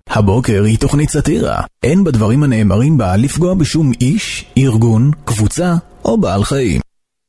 הבוקר היא תוכנית סאטירה. אין בדברים הנאמרים בה לפגוע בשום איש, ארגון, קבוצה או בעל חיים.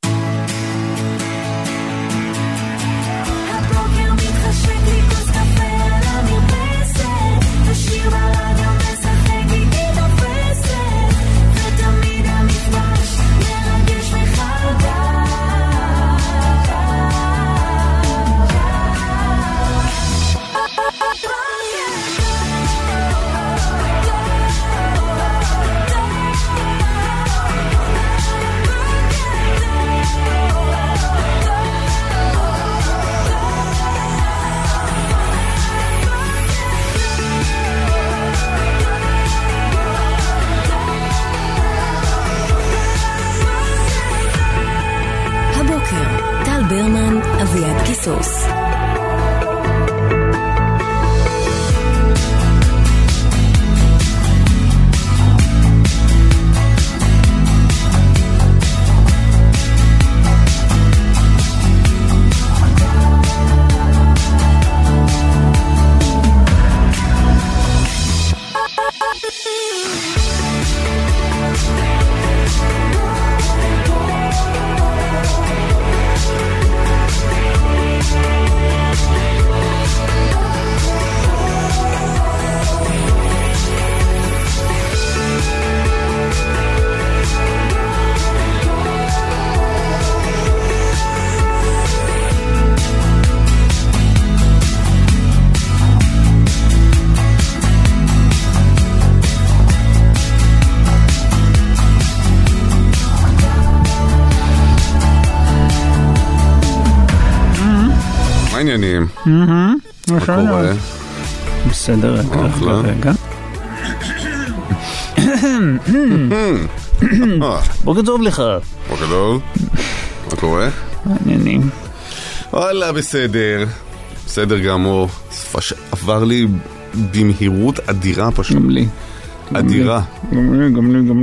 אביעד קיסוס. עניינים. מה קורה? בסדר, רגע. בוקר טוב לך. בוקר טוב. מה קורה? עניינים. וואלה, בסדר. בסדר גמור. עבר לי במהירות אדירה פשוט. גם לי. אדירה. גם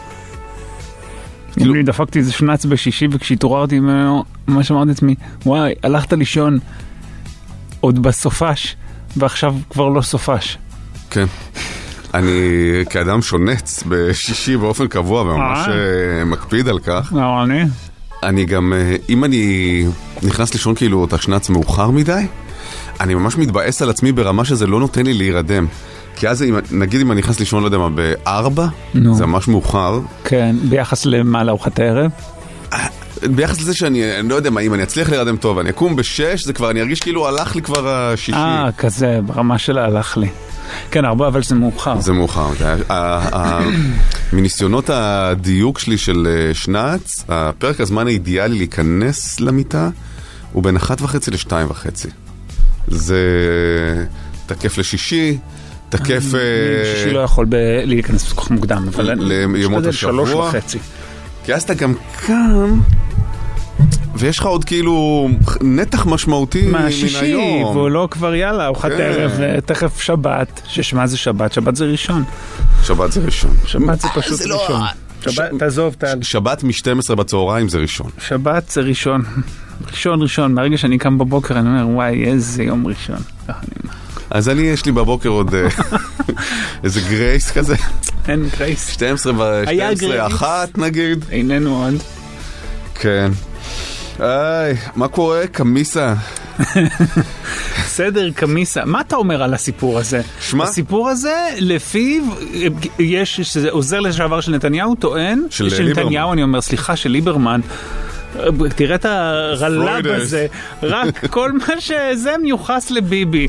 לי דפקתי איזה שנץ בשישי, וכשהתעוררתי ממנו, ממש אמרתי לעצמי, וואי, הלכת לישון עוד בסופש, ועכשיו כבר לא סופש. כן. אני כאדם שונץ בשישי באופן קבוע, וממש מקפיד על כך. אני גם, אם אני נכנס לישון כאילו את השנץ מאוחר מדי, אני ממש מתבאס על עצמי ברמה שזה לא נותן לי להירדם. כי אז, נגיד אם אני נכנס לישון, לא יודע מה, ב-4, זה ממש מאוחר. כן, ביחס למה, לארוחת הערב? ביחס לזה שאני לא יודע מה, אם אני אצליח להירדם טוב, אני אקום ב-6, זה כבר, אני ארגיש כאילו הלך לי כבר השישי. כזה, ברמה שלה הלך לי. כן, 4, אבל זה מאוחר. זה מאוחר. מניסיונות הדיוק שלי של שנץ, הפרק הזמן האידיאלי להיכנס למיטה, הוא בין 1.5 ל-2.5. זה תקף לשישי, תקף... שישי לא יכול להיכנס כל כך מוקדם, אבל לימות השבוע. 3.5. כי אז אתה גם קם, ויש לך עוד כאילו נתח משמעותי מן היום. מהשישי, והוא לא כבר יאללה, ארוחת ערב, תכף שבת, ששמה זה שבת, שבת זה ראשון. שבת זה ראשון. שבת זה פשוט ראשון. תעזוב, שבת מ-12 בצהריים זה ראשון. שבת זה ראשון. ראשון. מהרגע שאני קם בבוקר, אני אומר, וואי, איזה יום ראשון. אז יש לי בבוקר עוד איזה גרייס כזה. אין גרייס. 12 אחת נגיד. איננו עוד. כן. מה קורה? קמיסה. בסדר, קמיסה. מה אתה אומר על הסיפור הזה? שמה? הסיפור הזה, לפיו, שזה עוזר לשעבר של נתניהו, טוען, של נתניהו, אני אומר, סליחה, של ליברמן, תראה את הרלב הזה, רק כל מה שזה מיוחס לביבי.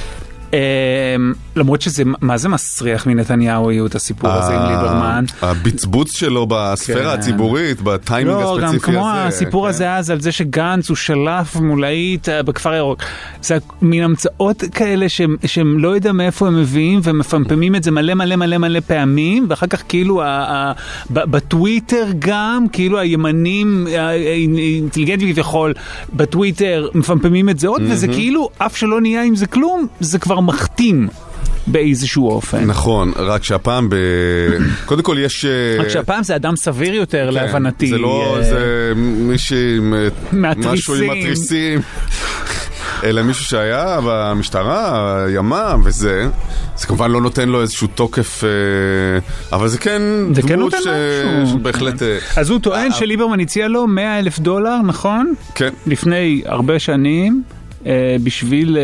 למרות שזה, מה זה מסריח מנתניהו יהיו את הסיפור הזה עם ליברמן? הביצבוץ שלו בספירה הציבורית, בטיימינג הספציפי הזה. גם כמו הסיפור הזה אז, על זה שגנץ הוא שלף מולאית בכפר ירוק. זה מין המצאות כאלה שהם לא יודע מאיפה הם מביאים, ומפמפמים את זה מלא פעמים, ואחר כך כאילו בטוויטר גם, כאילו הימנים האינטליגנטים כביכול, בטוויטר מפמפמים את זה עוד, וזה כאילו, אף שלא נהיה עם זה כלום, זה כבר מחתים באיזשהו אופן. נכון, רק שהפעם קודם כל יש... רק שהפעם זה אדם סביר יותר להבנתי. זה לא, זה מישהי עם משהו עם מטריסים. אלא מישהו שהיה במשטרה, ימה וזה, זה כמובן לא נותן לו איזשהו תוקף, אבל זה כן דמות שבהחלט... אז הוא טוען שליברמן הציע לו $100,000, נכון? כן. לפני הרבה שנים, בשביל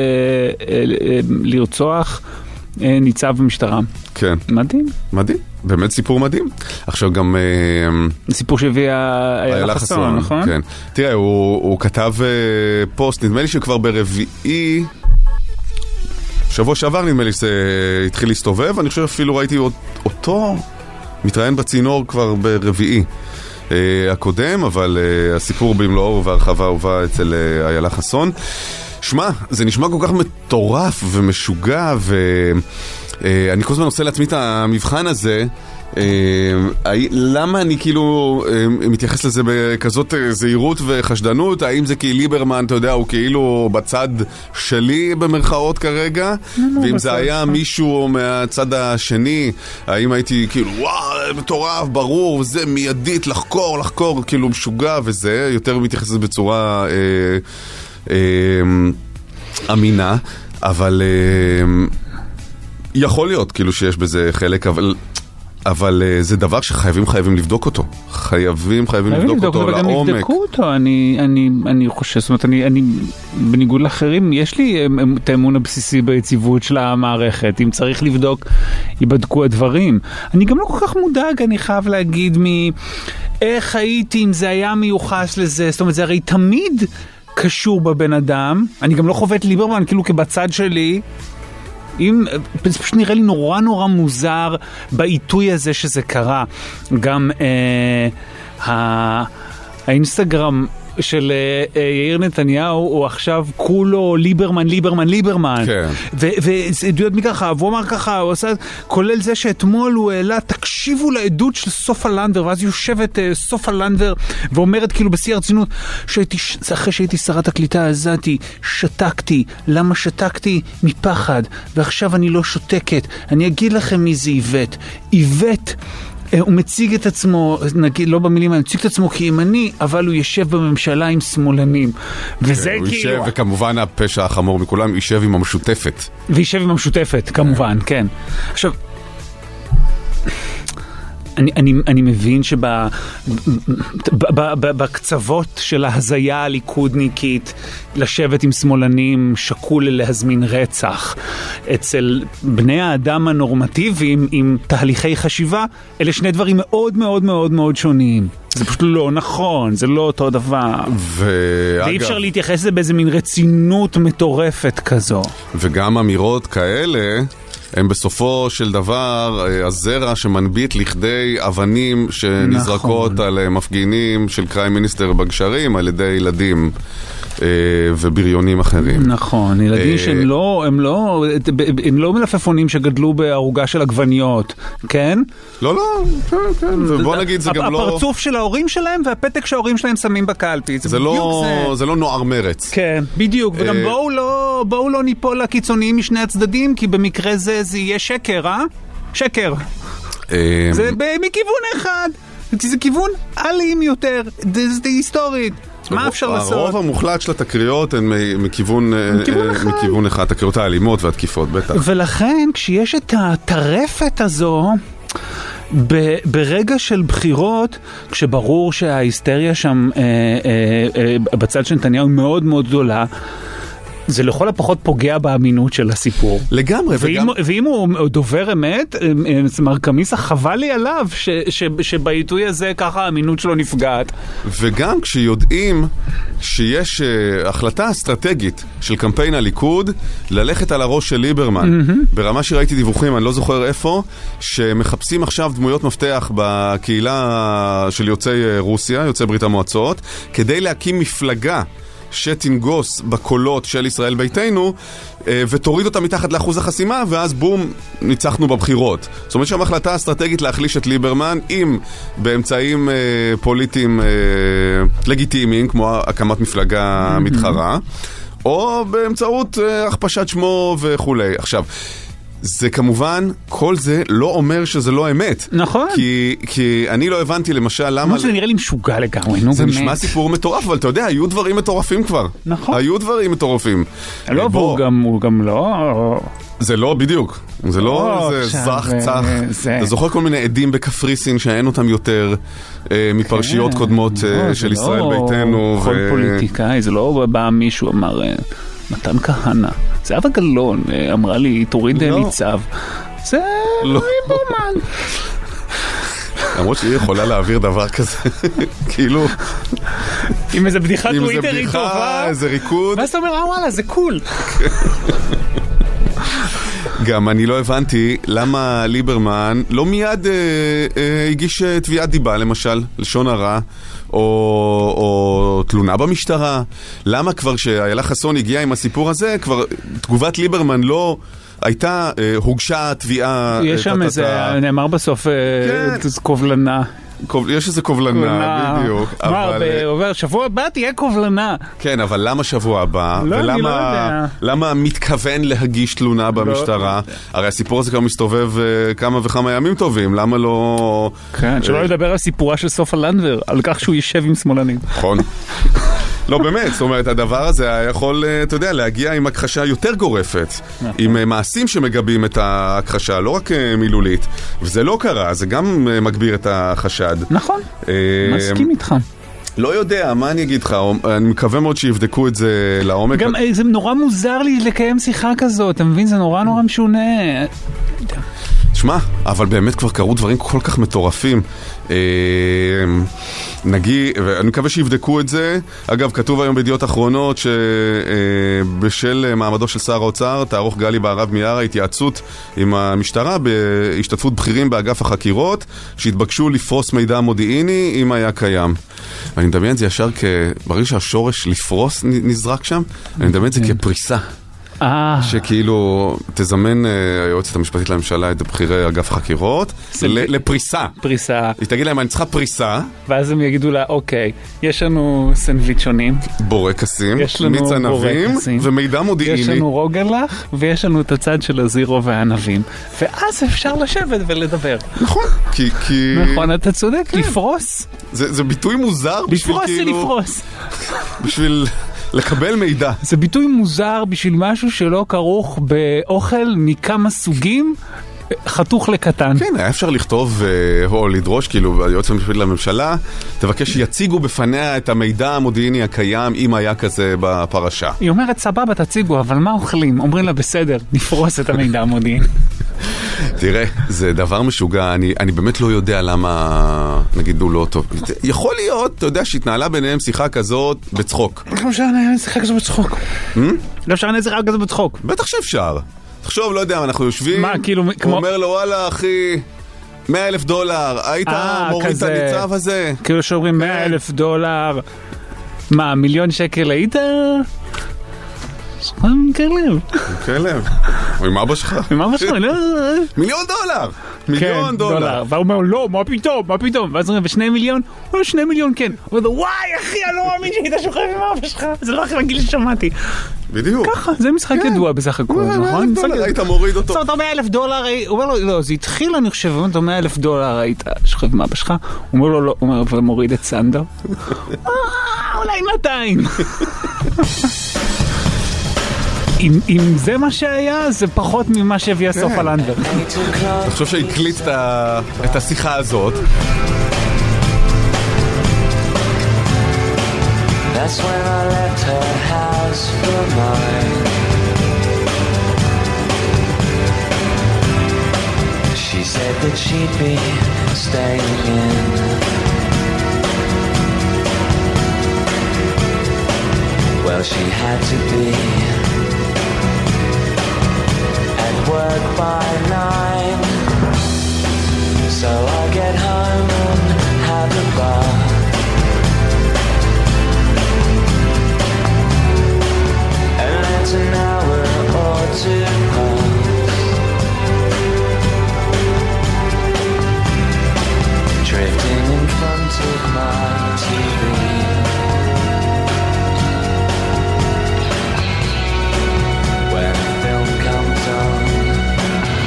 לרצוח ניצב במשטרה. כן. מדהים. מדהים. באמת סיפור מדהים. עכשיו גם... סיפור שהביא איילה חסון, נכון? כן. תראה, הוא כתב פוסט, נדמה לי שכבר ברביעי, שבוע שעבר נדמה לי שזה התחיל להסתובב, אני חושב אפילו ראיתי אותו מתראיין בצינור כבר ברביעי הקודם, אבל הסיפור במלואו ובהרחבה הובא אצל איילה חסון. שמע, זה נשמע כל כך מטורף ומשוגע, ואני כל הזמן עושה לעצמי את המבחן הזה, למה אני כאילו מתייחס לזה בכזאת זהירות וחשדנות? האם זה כי ליברמן, אתה יודע, הוא כאילו בצד שלי במרכאות כרגע, ואם זה היה מישהו מהצד השני, האם הייתי כאילו וואו, מטורף, ברור, וזה מיידית, לחקור, כאילו משוגע וזה, יותר מתייחס לזה בצורה אמינה, אבל יכול להיות כאילו שיש בזה חלק, אבל זה דבר שחייבים לבדוק אותו. חייבים לבדוק אותו לעומק. וגם יבדקו אותו, אני חושב, זאת אומרת, אני בניגוד לאחרים, יש לי את האמון הבסיסי ביציבות של המערכת. אם צריך לבדוק, ייבדקו הדברים. אני גם לא כל כך מודאג, אני חייב להגיד איך הייתי אם זה היה מיוחס לזה. זאת אומרת, זה הרי תמיד קשור בבן אדם. אני גם לא חווה את ליברמן כאילו כבצד שלי. זה פשוט נראה לי נורא מוזר בעיתוי הזה שזה קרה. גם האינסטגרם של יאיר נתניהו הוא עכשיו כולו ליברמן. כן. ועדויות מככה, והוא אמר ככה, הוא עושה, כולל זה שאתמול הוא העלה, תקשיבו לעדות של סופה לנדבר, ואז יושבת סופה לנדבר ואומרת כאילו בשיא הרצינות, אחרי שהייתי שרת הקליטה הזאתי, שתקתי. למה שתקתי? מפחד. ועכשיו אני לא שותקת. אני אגיד לכם מי זה איווט. הוא מציג את עצמו, נגיד, לא במילים, הוא מציג את עצמו כימני, אבל הוא יושב בממשלה עם שמאלנים. וזה כאילו... הוא יושב, וכמובן הפשע החמור מכולם, יושב עם המשותפת. וישב עם המשותפת, כמובן, כן. עכשיו, אני מבין שבקצוות של ההזיה הליכודניקית לשבת עם שמאלנים שקול להזמין רצח. אצל בני האדם הנורמטיביים עם תהליכי חשיבה, אלה שני דברים מאוד שונים. זה פשוט לא נכון, זה לא אותו דבר. ואי אפשר להתייחס לזה באיזה מין רצינות מטורפת כזו. וגם אמירות כאלה הם בסופו של דבר הזרע שמנביט לכדי אבנים שנזרקות על מפגינים של קריים מיניסטר בגשרים על ידי ילדים ובריונים אחרים. נכון, ילדים שהם לא מלפפונים שגדלו בערוגה של עגבניות, כן? לא, כן, ובוא נגיד זה גם לא... הפרצוף של ההורים שלהם והפתק שההורים שלהם שמים בקלפי. זה לא נוער מרץ. כן, בדיוק, וגם בואו לא ניפול לקיצוניים משני הצדדים, כי במקרה זה יהיה שקר, שקר. זה מכיוון אחד, זה כיוון אלים יותר, זה היסטורית. מה אפשר לעשות? הרוב המוחלט של התקריות הן מכיוון אחד, התקריות האלימות והתקיפות, בטח. ולכן, כשיש את הטרפת הזו, ברגע של בחירות, כשברור שההיסטריה שם בצד של נתניהו מאוד גדולה, זה לכל הפחות פוגע באמינות של הסיפור. לגמרי. ואם הוא דובר אמת, מרקמיסה חבל לי עליו שבעיתוי הזה ככה האמינות שלו נפגעת. וגם כשיודעים שיש החלטה אסטרטגית של קמפיין הליכוד ללכת על הראש של ליברמן, ברמה שראיתי דיווחים, אני לא זוכר איפה, שמחפשים עכשיו דמויות מפתח בקהילה של יוצאי רוסיה, יוצאי ברית המועצות, כדי להקים מפלגה שתנגוס בקולות של ישראל ביתנו ותוריד אותה מתחת לאחוז החסימה, ואז בום, ניצחנו בבחירות. זאת אומרת שהמחלטה האסטרטגית להחליש את ליברמן, אם באמצעים פוליטיים לגיטימיים, כמו הקמת מפלגה מתחרה, או באמצעות הכפשת שמו וכו'. עכשיו, זה כמובן, כל זה לא אומר שזה לא אמת. נכון. כי אני לא הבנתי למשל למה... זה נראה לי משוגע לגמרי, נו באמת. זה נשמע סיפור מטורף, אבל אתה יודע, היו דברים מטורפים כבר. נכון. היו דברים מטורפים. לא, והוא גם לא... זה לא בדיוק. זה לא איזה זך צח. אתה זוכר כל מיני עדים בקפריסין שאין אותם יותר מפרשיות קודמות של ישראל ביתנו. כל פוליטיקאי, זה לא בא מישהו אמר... מתן כהנא, זה אבא גלון, אמרה לי, תוריד ניצב. זה ליברמן. למרות שהיא יכולה להעביר דבר כזה, כאילו... עם איזה בדיחת טוויטר היא טובה. איזה ריקוד. ואז אתה אומר, וואלה, זה קול. גם אני לא הבנתי למה ליברמן לא מיד הגיש תביעת דיבה, למשל, לשון הרע, או תלונה במשטרה. למה כבר שאיילה חסון הגיע עם הסיפור הזה, כבר תגובת ליברמן לא הייתה, הוגשה תביעה... יש שם איזה, נאמר בסוף, קובלנה. יש איזה קובלנה, בדיוק. עובר, שבוע הבא תהיה קובלנה. כן, אבל למה שבוע הבא? ולמה מתכוון להגיש תלונה במשטרה? הרי הסיפור הזה כבר מסתובב כמה וכמה ימים טובים, למה לא... כן, שלא לדבר על סיפורה של סופה לנדבר, על כך שהוא יישב עם שמאלנים. נכון. לא, באמת, זאת אומרת, הדבר הזה היה יכול, אתה יודע, להגיע עם הכחשה יותר גורפת, עם מעשים שמגבים את הכחשה, לא רק מילולית, וזה לא קרה, זה גם מגביר את החשד. נכון, מסכים איתך. לא יודע, מה אני אגיד לך, אני מקווה מאוד שיבדקו את זה לעומק. גם זה נורא מוזר לי לקיים שיחה כזאת, אתה מבין? זה נורא משונה. תשמע, אבל באמת כבר קרו דברים כל כך מטורפים. נגיד, ואני מקווה שיבדקו את זה. אגב, כתוב היום בידיעות אחרונות שבשל מעמדו של שר האוצר תערוך גלי בהרב מיארה התייעצות עם המשטרה בהשתתפות בכירים באגף החקירות שהתבקשו לפרוס מידע מודיעיני אם היה קיים. ואני מדמיין את זה ישר ברגע שהשורש לפרוס נזרק שם, אני מדמיין את זה כפריסה. שכאילו תזמן היועצת המשפטית לממשלה את בכירי אגף החקירות לפריסה. פריסה. היא תגיד להם, אני צריכה פריסה. ואז הם יגידו לה, אוקיי, יש לנו סנדוויצ'ונים, בורקסים, מיץ ענבים ומידע מודיעיני. יש לנו רוגלח ויש לנו את הצד של הזירו והענבים. ואז אפשר לשבת ולדבר. נכון. נכון, אתה צודק, לפרוס. זה ביטוי מוזר. לפרוס זה לפרוס. בשביל... לקבל מידע. זה ביטוי מוזר בשביל משהו שלא כרוך באוכל מכמה סוגים, חתוך לקטן. כן, היה אפשר לכתוב או לדרוש, כאילו, היועץ המשפטי לממשלה, תבקש שיציגו בפניה את המידע המודיעיני הקיים, אם היה כזה בפרשה. היא אומרת, סבבה, תציגו, אבל מה אוכלים? אומרים לה, בסדר, נפרוס את המידע המודיעיני. תראה, זה דבר משוגע, אני באמת לא יודע למה, נגיד, הוא לא טוב. יכול להיות, אתה יודע, שהתנהלה ביניהם שיחה כזאת בצחוק. לא אפשר שיחה כזאת בצחוק. לא אפשר שיחה כזאת בצחוק. בטח שאפשר. תחשוב, לא יודע, אנחנו יושבים, מה, כאילו, הוא אומר לו, וואלה, אחי, $100,000, היית מוריד את הניצב הזה? כאילו שאומרים $100,000, מה, $1,000,000 היית? כלב. כלב. עם אבא שלך. עם אבא שלך, לא. $1,000,000. $1,000,000. והוא אומר, לא, מה פתאום? ואז אומרים, ו2 מיליון? או 2 מיליון, כן. הוא אומר, וואי, אחי, אני לא מאמין שהיית שוכב עם אבא שלך. זה לא הכי רגיל ששמעתי. בדיוק. ככה, זה משחק ידוע בסך הכל, נכון? $1,000,000, היית מוריד אותו. זאת אומרת, $100,000, הוא אומר לו, לא, זה התחיל, אני חושב, הוא אומר, $100,000, היית שוכב עם אבא שלך? הוא אומר לו, לא, הוא אומר, ומוריד את סנדר. אולי 200. אם זה מה שהיה, זה פחות ממה שהביאה סופה לנדבר. אתה חושב שהקליט את השיחה הזאת? That's when I left her house for mine. She said that she'd be staying in. Well, she had to be at work by 9. So I get home and have a bath. An hour or two pass, drifting in front of my TV. When the film comes on,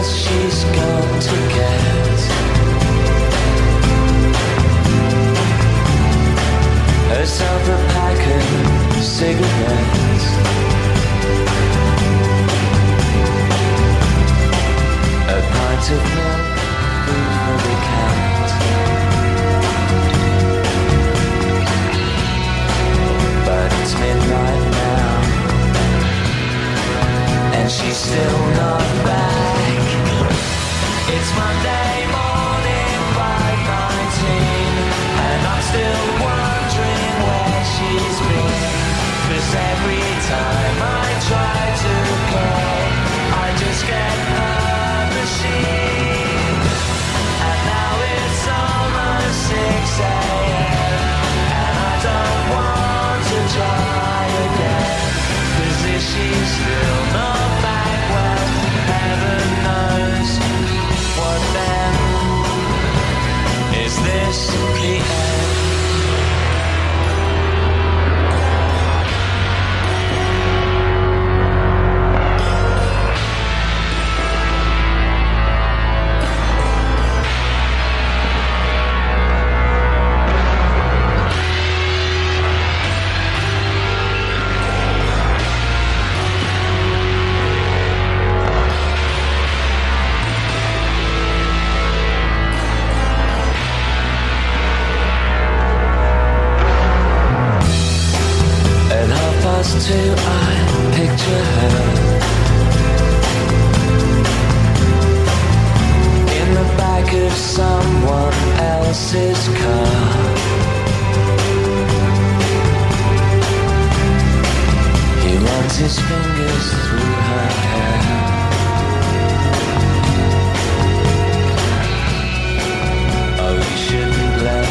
else she's got to get. Herself a pack of cigarettes. A pint of milk, food for the cat. But it's midnight now, and she's still not back. It's Monday morning, 5:19, and I'm still wondering where she's been. 'Cause every time I try to call, I just get her machine. And now it's almost 6 a.m. and I don't want to try again. 'Cause if she's still not back, well, heaven knows what then. Is this the end? Two, I picture her in the back of someone else's car. He runs his fingers through her hair. Oh, you shouldn't let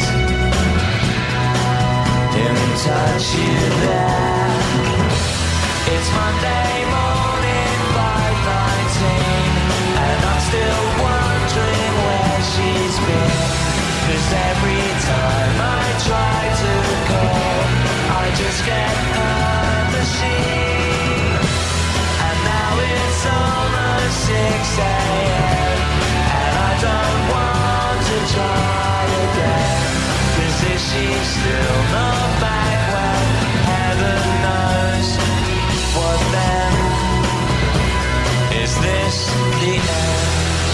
him touch you there. It's Monday morning, 5:19, and I'm still wondering where she's been. 'Cause every time I try to call, I just get her machine. And now it's almost 6 a.m. and I don't want to try again. 'Cause if she's still not back, well, heaven knows what then. Is this the end?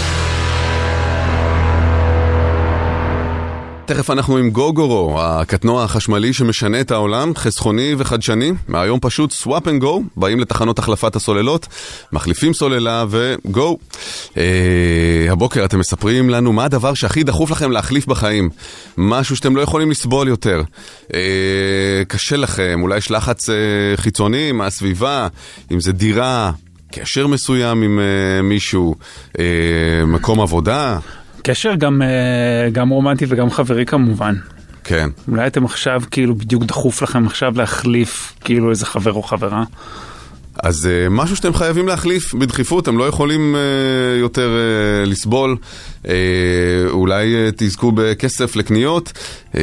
תכף אנחנו עם גוגורו, הקטנוע החשמלי שמשנה את העולם, חסכוני וחדשני. מהיום פשוט swap and go, באים לתחנות החלפת הסוללות, מחליפים סוללה וגו. הבוקר אתם מספרים לנו מה הדבר שהכי דחוף לכם להחליף בחיים. משהו שאתם לא יכולים לסבול יותר. קשה לכם, אולי יש לחץ חיצוני מהסביבה, אם זה דירה, קשר מסוים עם מישהו, מקום עבודה. קשר גם רומנטי וגם חברי כמובן. כן. אולי אתם עכשיו כאילו בדיוק דחוף לכם עכשיו להחליף כאילו איזה חבר או חברה. אז משהו שאתם חייבים להחליף בדחיפות, אתם לא יכולים יותר לסבול, אולי תזכו בכסף לקניות, 1-900-72-99-99,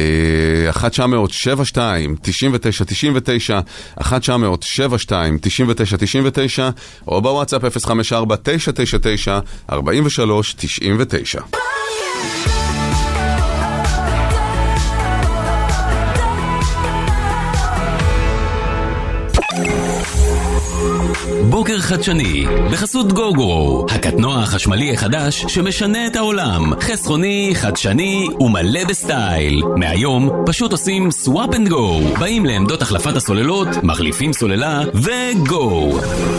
1-900-72-99-99, או בוואטסאפ 054-999-4399. בוקר חדשני, בחסות גוגורו, הקטנוע החשמלי החדש שמשנה את העולם. חסכוני, חדשני ומלא בסטייל. מהיום פשוט עושים swap and go. באים לעמדות החלפת הסוללות, מחליפים סוללה וגו.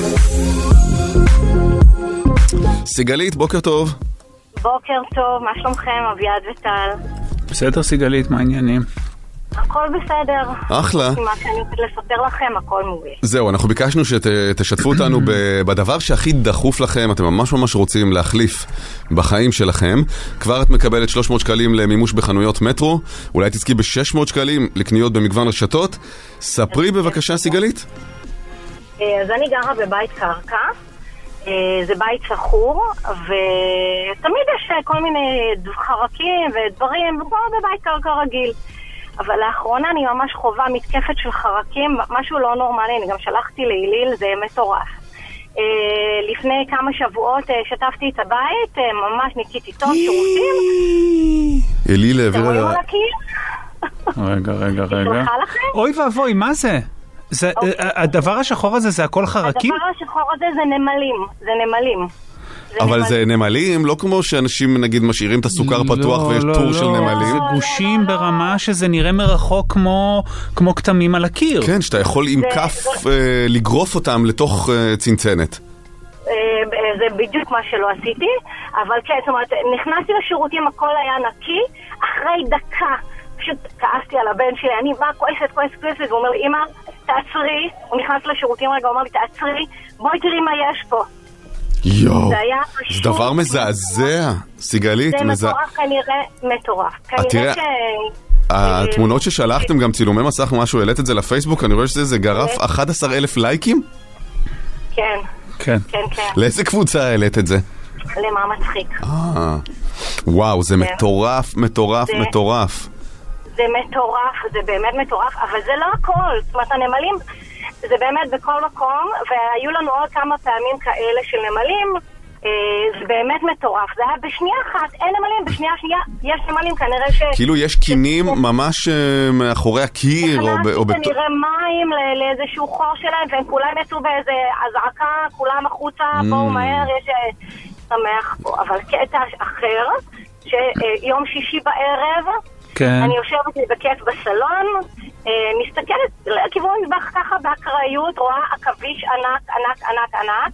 סיגלית, בוקר טוב. בוקר טוב, מה שלומכם, אביעד וטל? בסדר סיגלית, מה העניינים? הכל בסדר. אחלה. מה שאני רוצה לספר לכם, הכל מעולה. זהו, אנחנו ביקשנו שתשתפו אותנו בדבר שהכי דחוף לכם, אתם ממש רוצים להחליף בחיים שלכם. כבר את מקבלת 300 שקלים למימוש בחנויות מטרו, אולי תזכי ב-600 שקלים לקניות במגוון רשתות. ספרי בבקשה סיגלית. אז אני גרה בבית קרקע, זה בית סחור, ותמיד יש כל מיני חרקים ודברים, כמו בבית קרקע רגיל. אבל לאחרונה אני ממש חובה מתקפת של חרקים, משהו לא נורמלי, אני גם שלחתי להיליל, זה מטורף. לפני כמה שבועות שטפתי את הבית, ממש ניקיתי טוב, שירותים. אליל העביר רואים על הקיר? רגע. אוי ואבוי, מה זה? הדבר השחור הזה זה הכל חרקים? הדבר השחור הזה זה נמלים. אבל זה נמלים, לא כמו שאנשים נגיד משאירים את הסוכר פתוח ויש טור של נמלים. זה גושים ברמה שזה נראה מרחוק כמו כתמים על הקיר. כן, שאתה יכול עם כף לגרוף אותם לתוך צנצנת. זה בדיוק מה שלא עשיתי, אבל כן, זאת אומרת, נכנסתי לשירותים, הכל היה נקי, אחרי דקה פשוט כעסתי על הבן שלי, אני באה כועסת, והוא אומר לי, אמא, תעצרי, הוא נכנס לשירותים רגע, הוא אומר לי, תעצרי, בואי תראי מה יש פה. יואו, זה דבר מזעזע, סיגלית. זה מטורף, כנראה מטורף. תראה, התמונות ששלחתם, גם צילומי מסך משהו, העלית את זה לפייסבוק, אני רואה שזה גרף 11,000 לייקים? כן. לאיזה קבוצה העלית את זה? למה מצחיק. וואו, זה מטורף. זה מטורף, זה באמת מטורף, אבל זה לא הכל. זאת אומרת, הנמלים, זה באמת בכל מקום, והיו לנו עוד כמה פעמים כאלה של נמלים, זה באמת מטורף. זה היה בשנייה אחת, אין נמלים, בשנייה שנייה יש נמלים, כנראה ש... כאילו יש קינים ממש מאחורי הקיר, או כנראה מים לאיזשהו חור שלהם, והם כולם יצאו באיזה הזעקה, כולם החוצה, בואו מהר, יש שמח פה. אבל קטע אחר, שיום שישי בערב, אני יושבת בכיף בסלון, מסתכלת לכיוון מטבח ככה באקראיות, רואה עכביש ענק.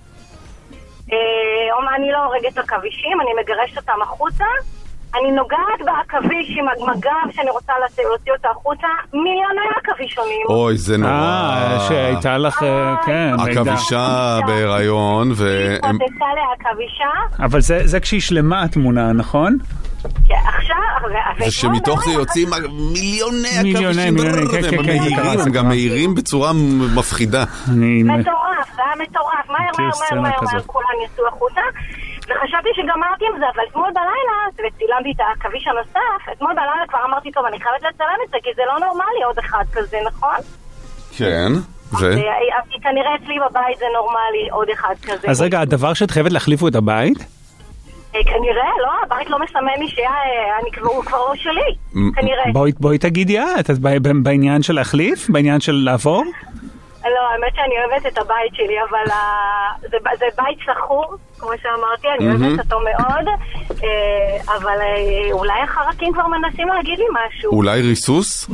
אני לא הורגת את עכבישים, אני מגרשת אותם החוצה, אני נוגעת בעכביש עם הגב שאני רוצה להוציא אותה החוצה, מיליוני עכבישונים. אוי, זה נורא. שהייתה לך, כן. עכבישה בהיריון. היא פותצה לעכבישה. אבל זה כשהיא שלמה התמונה, נכון? עכשיו, ושמתוך זה יוצאים מיליוני עכבישים, הם גם מהירים בצורה מפחידה. מטורף, זה היה מטורף, מהר, כולם יצאו החוצה, וחשבתי שגמרתי עם זה, אבל אתמול בלילה, וצילמתי את העכביש הנוסף, אתמול בלילה כבר אמרתי, טוב, אני חייבת לצלם את זה, כי זה לא נורמלי עוד אחד כזה, נכון? כן, כנראה אצלי בבית זה נורמלי עוד אחד כזה. אז רגע, הדבר שאת חייבת להחליפו את הבית? כנראה, לא, הבית לא מסמן לי הוא כבר לא שלי, כנראה. בואי תגידי, את בעניין של להחליף? בעניין של לעבור? לא, האמת שאני אוהבת את הבית שלי, אבל זה בית סחור, כמו שאמרתי, אני אוהבת אותו מאוד, אבל אולי החרקים כבר מנסים להגיד לי משהו. אולי ריסוס?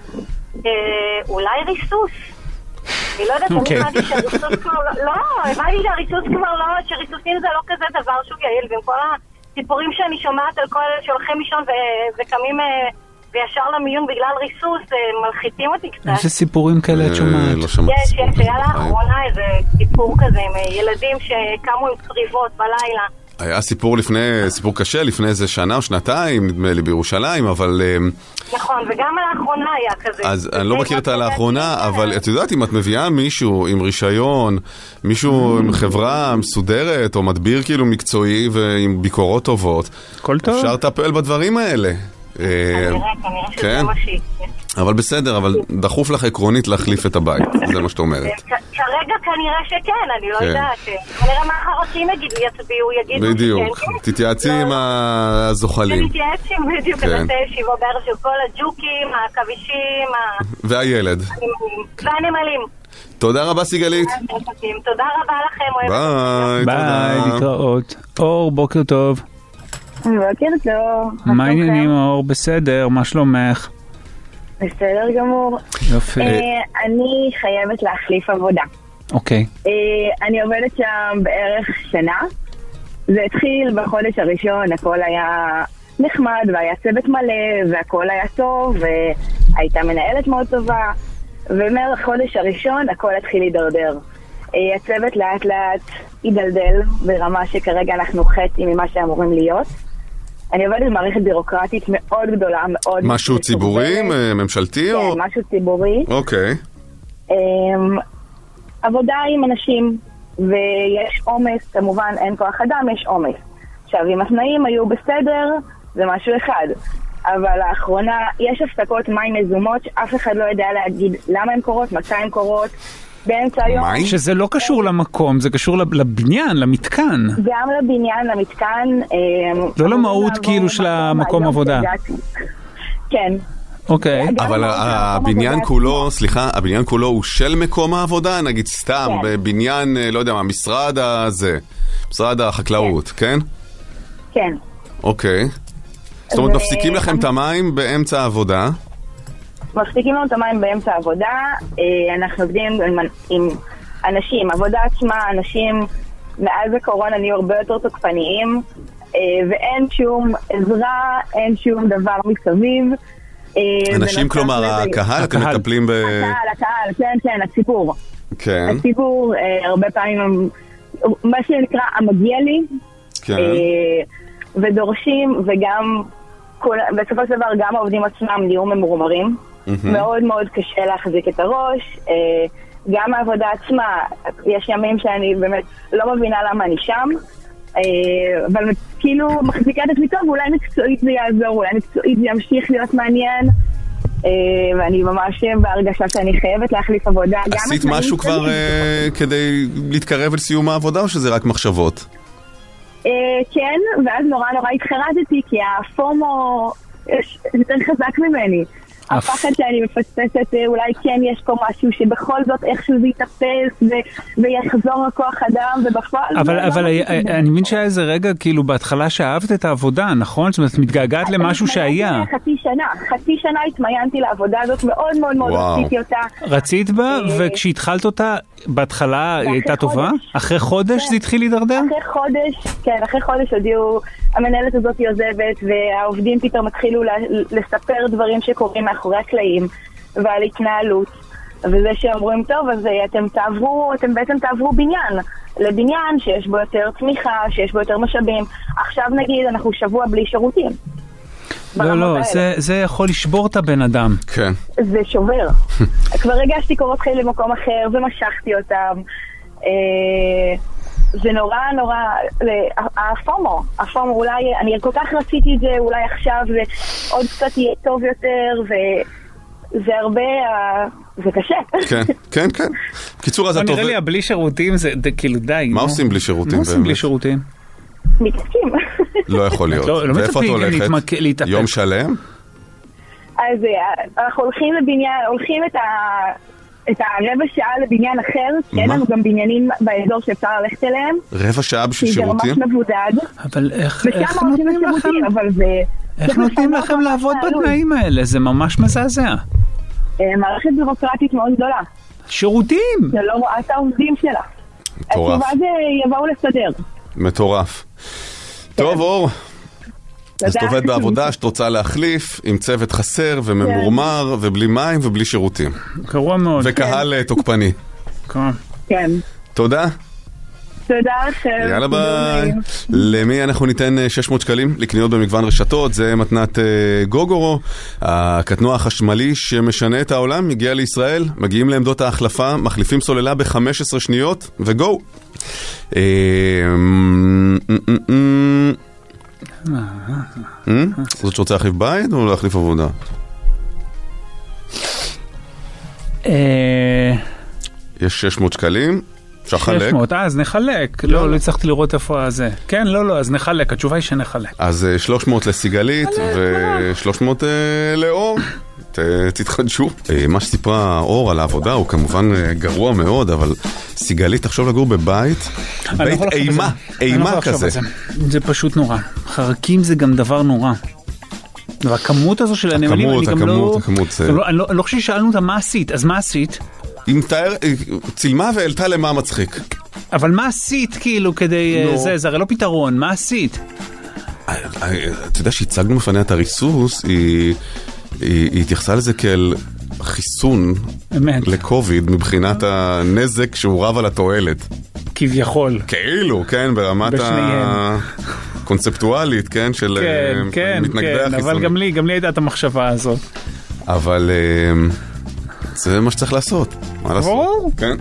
אולי ריסוס. אני לא יודעת, אני הבנתי שהריסוס כבר לא, הבנתי שהריסוס כבר לא, שריסוסים זה לא כזה דבר שהוא יעיל, ועם כל הסיפורים שאני שומעת על כל אלה שהולכים לישון וקמים וישר למיון בגלל ריסוס, מלחיתים אותי קצת. איזה סיפורים כאלה את שומעת? יש, היה לאחרונה איזה סיפור כזה עם ילדים שקמו עם צריבות בלילה. היה סיפור קשה לפני איזה שנה או שנתיים, נדמה לי בירושלים, אבל... נכון, וגם לאחרונה היה כזה. אז אני לא מכיר את לאחרונה, אבל את יודעת, אם את מביאה מישהו עם רישיון, מישהו עם חברה מסודרת, או מדביר כאילו מקצועי ועם ביקורות טובות, אפשר לטפל בדברים האלה. כנראה שזה מה שיקרה. אבל בסדר, אבל דחוף לך עקרונית להחליף את הבית, זה מה שאת אומרת. כרגע כנראה שכן, אני לא יודעת. כנראה מה החרקים יצביעו, יגידו שכן. בדיוק, תתייעצי עם הזוחלים. תתייעצי בדיוק, נעשה ישיבה בערב של כל הג'וקים, העכבישים, והילד. והנמלים. תודה רבה סיגלית. תודה רבה לכם. ביי, להתראות. אור, בוקר טוב. בוקר טוב. מה העניינים אור? בסדר, מה שלומך? בסדר גמור. יופי. אני חייבת להחליף עבודה. אוקיי. אני עובדת שם בערך שנה. זה התחיל בחודש הראשון, הכל היה נחמד והיה צוות מלא והכל היה טוב והייתה מנהלת מאוד טובה, ומהחודש הראשון הכל התחיל להידרדר. הצוות לאט לאט הידלדל ברמה שכרגע אנחנו חצי ממה שאמורים להיות. אני עובדת במערכת בירוקרטית מאוד גדולה, מאוד... משהו ציבורי, ממשלתי? כן, משהו ציבורי. אוקיי. עבודה עם אנשים, ויש עומס, כמובן אין כוח אדם, יש עומס. עכשיו, אם התנאים היו בסדר, זה משהו אחד. אבל לאחרונה יש הפסקות מים מזומות, שאף אחד לא יודע להגיד למה הן קורות, מתי הן קורות. באמצע היום. שזה לא קשור למקום, זה קשור לבניין, למתקן. גם לבניין, למתקן. לא למהות כאילו של המקום עבודה. כן. אוקיי. אבל הבניין כולו, סליחה, הבניין כולו הוא של מקום העבודה? נגיד סתם, בבניין, לא יודע מה, משרד הזה, משרד החקלאות, כן? כן. אוקיי. זאת אומרת, מפסיקים לכם את המים באמצע העבודה? מפסיקים לנו את המים באמצע העבודה, אנחנו עובדים עם אנשים, עבודה עצמה, אנשים מאז הקורונה נהיו הרבה יותר תוקפניים, ואין שום עזרה, אין שום דבר מסביב. אנשים, כלומר, הקהל, אתם מטפלים ב... הקהל, כן, הציבור. כן. הציבור, הרבה פעמים, מה שנקרא, המגיע לי, ודורשים, וגם, בסופו של דבר, גם העובדים עצמם נהיו ממורמרים. מאוד מאוד קשה להחזיק את הראש, גם העבודה עצמה, יש ימים שאני באמת לא מבינה למה אני שם, אבל כאילו מחזיקה את עצמי טוב, אולי מקצועית זה יעזור, אולי מקצועית זה ימשיך להיות מעניין, ואני ממש בהרגשה שאני חייבת להחליף עבודה. עשית משהו כבר כדי להתקרב לסיום העבודה, או שזה רק מחשבות? כן, ואז נורא התחרדתי, כי הפורמו יותר חזק ממני. הפחד שאני מפספסת, אולי כן יש פה משהו שבכל זאת איכשהו זה יתאפס ויחזור לכוח אדם, ובפועל... אבל אני מבין שהיה איזה רגע, כאילו בהתחלה שאהבת את העבודה, נכון? זאת אומרת, מתגעגעת למשהו שהיה. חצי שנה התמיינתי לעבודה הזאת, מאוד מאוד מאוד רציתי אותה. רצית בה, וכשהתחלת אותה, בהתחלה היא הייתה טובה? אחרי חודש זה התחיל להידרדר? אחרי חודש הודיעו, המנהלת הזאת היא עוזבת, והעובדים פתאום התחילו לספר דברים שקורים מאחורי הקלעים, ועל התנהלות, וזה שאומרים, טוב, אז אתם בעצם תעברו לבניין שיש בו יותר תמיכה, שיש בו יותר משאבים. עכשיו נגיד, אנחנו שבוע בלי שירותים. לא, זה יכול לשבור את הבן אדם. כן. זה שובר. כבר הגשתי קורות חיים למקום אחר, ומשכתי אותם. זה נורא, הפורמו, אולי, אני כל כך רציתי את זה, אולי עכשיו זה עוד קצת יהיה טוב יותר, וזה הרבה, זה קשה. כן. קיצור, אז נראה לי, בלי שירותים זה כאילו די. מה עושים בלי שירותים? מה עושים בלי שירותים? מתעסקים. לא יכול להיות. ואיפה את הולכת? יום שלם? אז אנחנו הולכים לבניין, את הרבע שעה לבניין אחר, כי אין לנו גם בניינים באזור שאפשר ללכת אליהם. רבע שעה בשביל שירותים? זה ממש מבודד. אבל איך נותנים לכם לעבוד בתנאים האלה? זה ממש מזעזע. מערכת בירוקרטית מאוד גדולה. שירותים! זה לא רואה את העובדים שלה. מטורף. התשובה זה יבואו לסדר. מטורף. טוב, אור. אז את עובד בעבודה שאת רוצה להחליף עם צוות חסר וממורמר ובלי מים ובלי שירותים. קרוע מאוד. וקהל תוקפני. כן. תודה. תודה לכם. יאללה ביי. למי אנחנו ניתן 600 שקלים לקניות במגוון רשתות? זה מתנת גוגורו, הקטנוע החשמלי שמשנה את העולם, מגיע לישראל, מגיעים לעמדות ההחלפה, מחליפים סוללה ב-15 שניות וגו. זאת שרוצה להחליף בית או להחליף עבודה? יש 600 שקלים, אפשר לחלק. 600, אז נחלק. לא הצלחתי לראות איפה זה. כן, לא, אז נחלק, התשובה היא שנחלק. אז 300 לסיגלית ו300 לאור. תתחדשו. מה שסיפרה אור על העבודה הוא כמובן גרוע מאוד, אבל סיגלית תחשוב לגור בבית, בית אימה כזה. זה פשוט נורא. חרקים זה גם דבר נורא. והכמות הזו של הנמלים, הכמות. אני לא חושב ששאלנו אותה מה עשית, אז מה עשית? היא צילמה והעלתה למה מצחיק. אבל מה עשית כאילו כדי זה הרי לא פתרון, מה עשית? אתה יודע שהצגנו בפניה את הריסוס, היא התייחסה לזה כאל חיסון לקוביד מבחינת הנזק שהוא רב על התועלת. כביכול. כאילו, כן, ברמת הקונספטואלית, כן, של מתנגדי החיסונים. אבל גם לי הייתה את המחשבה הזאת. אבל זה מה שצריך לעשות. מה לעשות? ברור. כן.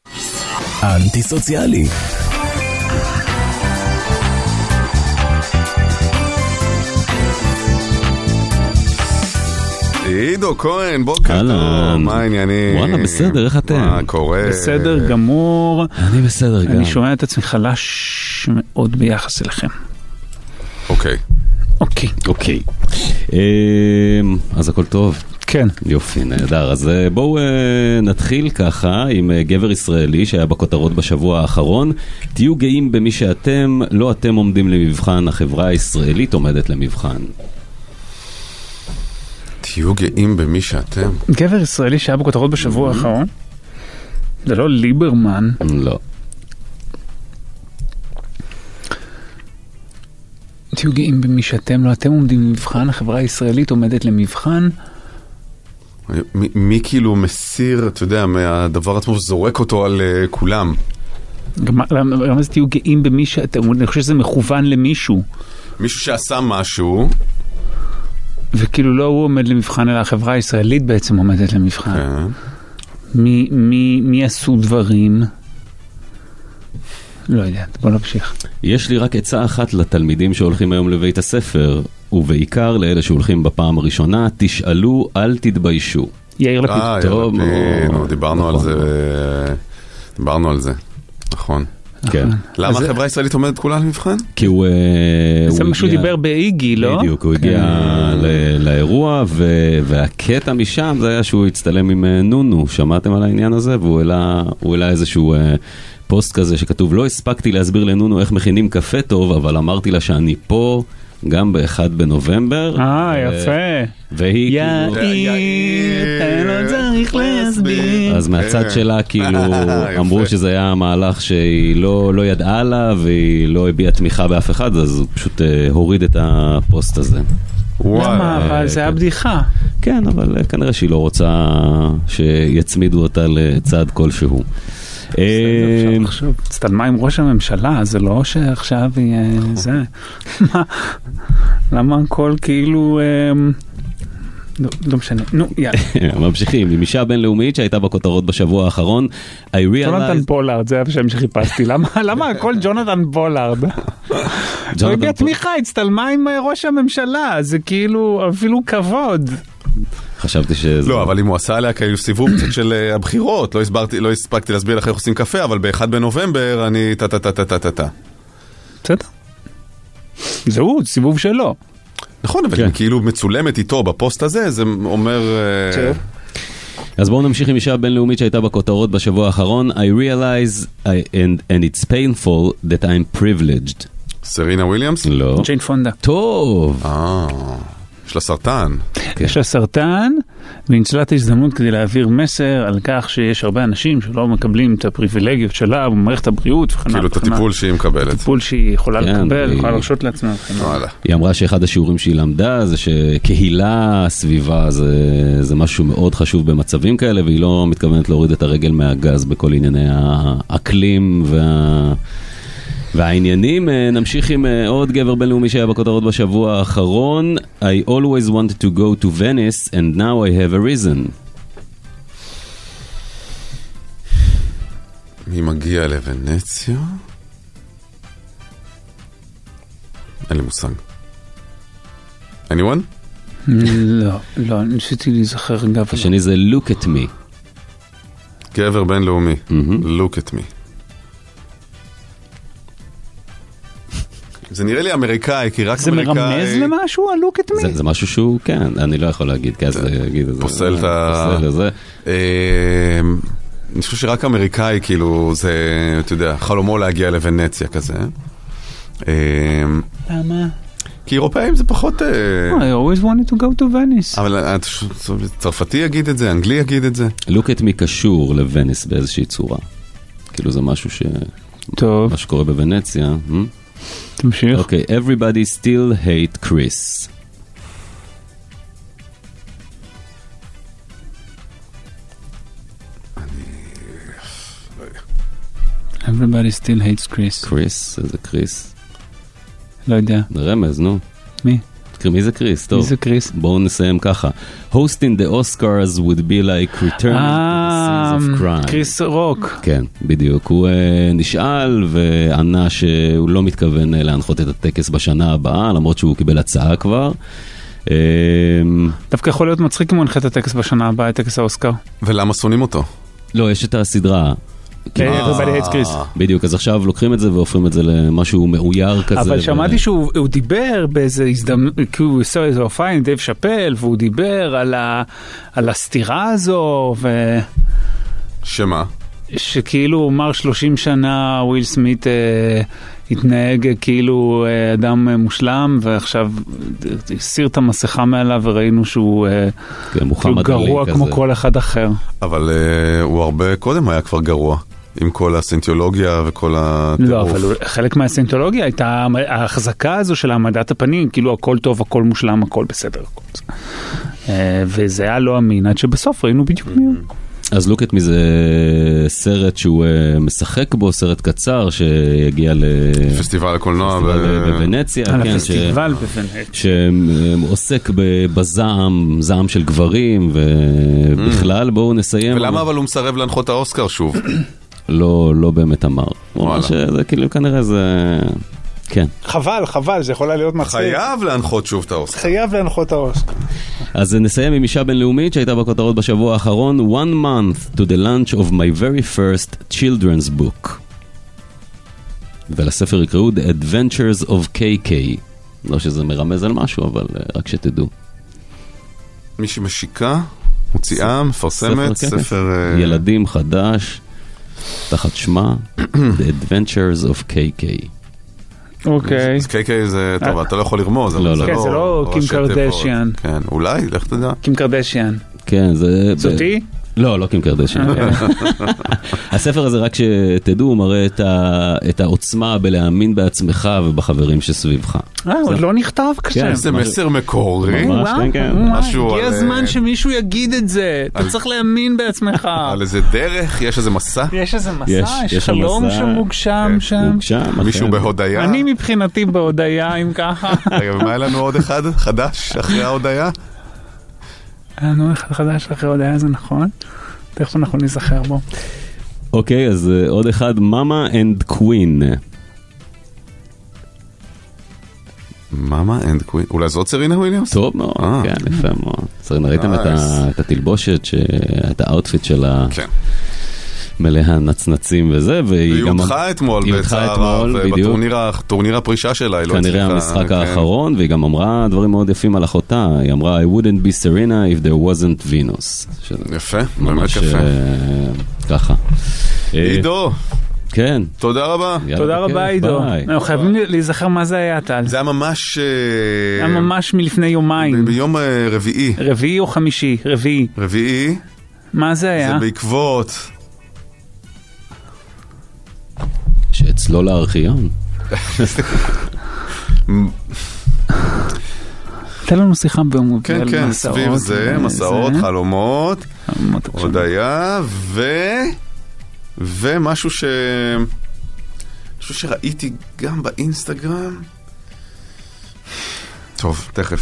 אנטי סוציאלי. עידו כהן, בוקר טוב, מה העניינים? וואלה, בסדר, איך אתם? מה קורה? בסדר גמור. אני בסדר גם. אני שומע את עצמי חלש מאוד ביחס אליכם. אוקיי. אז הכל טוב? כן. יופי, נהדר. אז בואו נתחיל ככה עם גבר ישראלי שהיה בכותרות בשבוע האחרון. תהיו גאים במי שאתם, לא אתם עומדים למבחן, החברה הישראלית עומדת למבחן. תהיו גאים במי שאתם. גבר ישראלי שהיה בכותרות בשבוע האחרון? זה לא ליברמן. לא. תהיו גאים במי שאתם, לא אתם עומדים למבחן, החברה הישראלית עומדת למבחן. מי כאילו מסיר, אתה יודע, מהדבר עצמו שזורק אותו על כולם. למה זה תהיו גאים במי שאתם, אני חושב שזה מכוון למישהו. מישהו שעשה משהו. וכאילו לא הוא עומד למבחן, אלא החברה הישראלית בעצם עומדת למבחן. מי עשו דברים? לא יודע, בוא נמשיך. יש לי רק עצה אחת לתלמידים שהולכים היום לבית הספר, ובעיקר לאלה שהולכים בפעם הראשונה, תשאלו, אל תתביישו. יאיר לפיד. טוב, דיברנו על זה, נכון. כן. למה החברה הישראלית עומדת כולה למבחן? כי הוא... זה משהו דיבר באיגי, לא? בדיוק, הוא הגיע לאירוע, והקטע משם זה היה שהוא הצטלם עם נונו, שמעתם על העניין הזה? והוא העלה איזשהו פוסט כזה שכתוב, לא הספקתי להסביר לנונו איך מכינים קפה טוב, אבל אמרתי לה שאני פה גם ב-1 בנובמבר. יפה. והיא יאיר, אתה לא צריך להסביר. אז מהצד שלה כאילו אמרו שזה היה מהלך שהיא לא ידעה לה והיא לא הביעה תמיכה באף אחד, אז הוא פשוט הוריד את הפוסט הזה. למה? אבל זה היה בדיחה. כן, אבל כנראה שהיא לא רוצה שיצמידו אותה לצד כלשהו. צטלמה עם ראש הממשלה, זה לא שעכשיו יהיה זה. למה הכל כאילו... לא משנה. נו, יאללה. ממשיכים, עם אישה בינלאומית שהייתה בכותרות בשבוע האחרון. ג'ונתן פולארד, זה השם שחיפשתי. למה הכל ג'ונתן פולארד? הוא הביע תמיכה, הצטלמה עם ראש הממשלה, זה כאילו אפילו כבוד. חשבתי שזה... לא, אבל אם הוא עשה עליה כאילו סיבוב קצת של הבחירות, לא הספקתי להסביר לך איך עושים קפה, אבל ב-1 בנובמבר אני טה. בסדר. זהו, סיבוב שלו. נכון, אבל היא כאילו מצולמת איתו בפוסט הזה, זה אומר... אז בואו נמשיך עם אישה בינלאומית שהייתה בכותרות בשבוע האחרון. I realize and it's painful that I'm privileged. סרינה וויליאמס? לא. ג'יין פונדה. טוב. יש לה סרטן. יש לה סרטן, והיא את ההזדמנות כדי להעביר מסר על כך שיש הרבה אנשים שלא מקבלים את הפריבילגיות שלה במערכת הבריאות וכן כאילו את הטיפול שהיא מקבלת. טיפול שהיא יכולה לקבל, יכולה לרשות לעצמה. היא אמרה שאחד השיעורים שהיא למדה זה שקהילה סביבה זה משהו מאוד חשוב במצבים כאלה, והיא לא מתכוונת להוריד את הרגל מהגז בכל ענייני האקלים והעניינים. נמשיך עם עוד גבר בינלאומי שהיה בכותרות בשבוע האחרון. I always wanted to go to Venice and now I have a reason. מי מגיע לוונציה? אין לי מושג. anyone? לא, ניסיתי להיזכר רגע. השני זה look at me. גבר בינלאומי. look at me. זה נראה לי אמריקאי, כי רק אמריקאי... זה מרמז למשהו, ה-look at me? זה משהו שהוא, כן, אני לא יכול להגיד, כי אז להגיד את זה. פוסל את זה. אני חושב שרק אמריקאי, כאילו, זה, אתה יודע, חלומו להגיע לוונציה כזה. למה? כי אירופאים זה פחות... I always wanted to go to Venice. אבל צרפתי יגיד את זה, אנגלי יגיד את זה. look at me קשור לווניס באיזושהי צורה. כאילו זה משהו טוב. מה שקורה בוונציה. תמשיך. אוקיי, everybody still hate Chris. Everybody still hates Chris. Chris, איזה קריס? לא יודע. רמז, נו. מי? מי זה קריס? טוב. מי זה קריס? בואו נסיים ככה. Hosting the Oscars would be like returning to the scenes of crime. קריס רוק. כן, בדיוק. הוא נשאל וענה שהוא לא מתכוון להנחות את הטקס בשנה הבאה, למרות שהוא קיבל הצעה כבר. דווקא יכול להיות מצחיק אם הוא ינחה את הטקס בשנה הבאה, את טקס האוסקר. ולמה שונאים אותו? לא, יש את הסדרה. Everybody Hates Chris. בדיוק, אז עכשיו לוקחים את זה והופכים את זה למשהו מאויר כזה. אבל שמעתי שהוא דיבר באיזה הזדמנות, כי הוא עושה איזו הופעה עם דייב שאפל, והוא דיבר על הסתירה הזו, שמה? שכאילו הוא אמר 30 שנה וויל סמית התנהג כאילו אדם מושלם, ועכשיו הסיר את המסכה מעליו וראינו שהוא גרוע כמו כל אחד אחר. אבל הוא הרבה קודם היה כבר גרוע, עם כל הסינתיולוגיה וכל הטירוף. לא, אבל חלק מהסינתיולוגיה הייתה ההחזקה הזו של העמדת הפנים, כאילו הכל טוב, הכל מושלם, הכל בסדר. וזה היה לא אמין, עד שבסוף ראינו בדיוק מי הוא. אז לוקט מזה סרט שהוא משחק בו, סרט קצר שהגיע לפסטיבל הקולנוע בוונציה, לפסטיבל בוונציה, שעוסק בזעם, זעם של גברים, ובכלל בואו נסיים. ולמה אבל הוא מסרב להנחות את האוסקר שוב? לא באמת אמר. הוא אמר שזה כאילו כנראה זה... כן. חבל, זה יכולה להיות מצחיק. חייב להנחות שוב את האוסקר. חייב להנחות את האוסקר. אז נסיים עם אישה בינלאומית שהייתה בכותרות בשבוע האחרון, One month to the launch of my very first children's book. ולספר יקראו The Adventures of KK. לא שזה מרמז על משהו, אבל רק שתדעו. מישהי משיקה, מוציאה, מפרסמת, ספר... ילדים חדש, תחת שמה, The Adventures of KK. אוקיי. אז קיי זה טוב, אתה לא יכול לרמוז. כן, זה לא קים קרדשיאן. כן, אולי, לך תדע. קים קרדשיאן. כן, זה... זאתי? לא קים קרדשיאן. הספר הזה, רק שתדעו, הוא מראה את העוצמה בלהאמין בעצמך ובחברים שסביבך. עוד לא נכתב כזה. זה מסר מקורי. ממש, כן. הגיע הזמן שמישהו יגיד את זה. אתה צריך להאמין בעצמך. על איזה דרך, יש איזה מסע. יש איזה מסע, יש חלום שמוגשם שם. מישהו בהודעה. אני מבחינתי בהודעה, אם ככה. רגע, ומה היה לנו עוד אחד חדש אחרי ההודעה? היה לנו אחד חדש אחרי ההודעה, זה נכון. תכף אנחנו נזכר בו. אוקיי, אז עוד אחד, מאמה אנד קווין. מאמה אנד קווין. אולי זאת סרינה וויליאמס? טוב מאוד, כן, יפה מאוד. סרינה, ראיתם את התלבושת, את האוטפיט שלה? כן. מלא הנצנצים וזה, והיא הודחה אתמול בצערה, ובטורניר הפרישה שלה, כנראה המשחק האחרון, והיא גם אמרה דברים מאוד יפים על אחותה, היא אמרה, I wouldn't be Serena if there wasn't Venus. יפה, באמת יפה. ככה. עידו. כן. תודה רבה. תודה רבה, עידו. אנחנו חייבים להיזכר מה זה היה, טל. זה היה ממש... היה ממש מלפני יומיים. ביום רביעי. רביעי או חמישי? רביעי. רביעי. מה זה היה? זה בעקבות... שאצלו לארכיון. תן לנו שיחה ביום. כן, סביב זה, מסעות, חלומות, הודעה, ומשהו שראיתי גם באינסטגרם. טוב, תכף.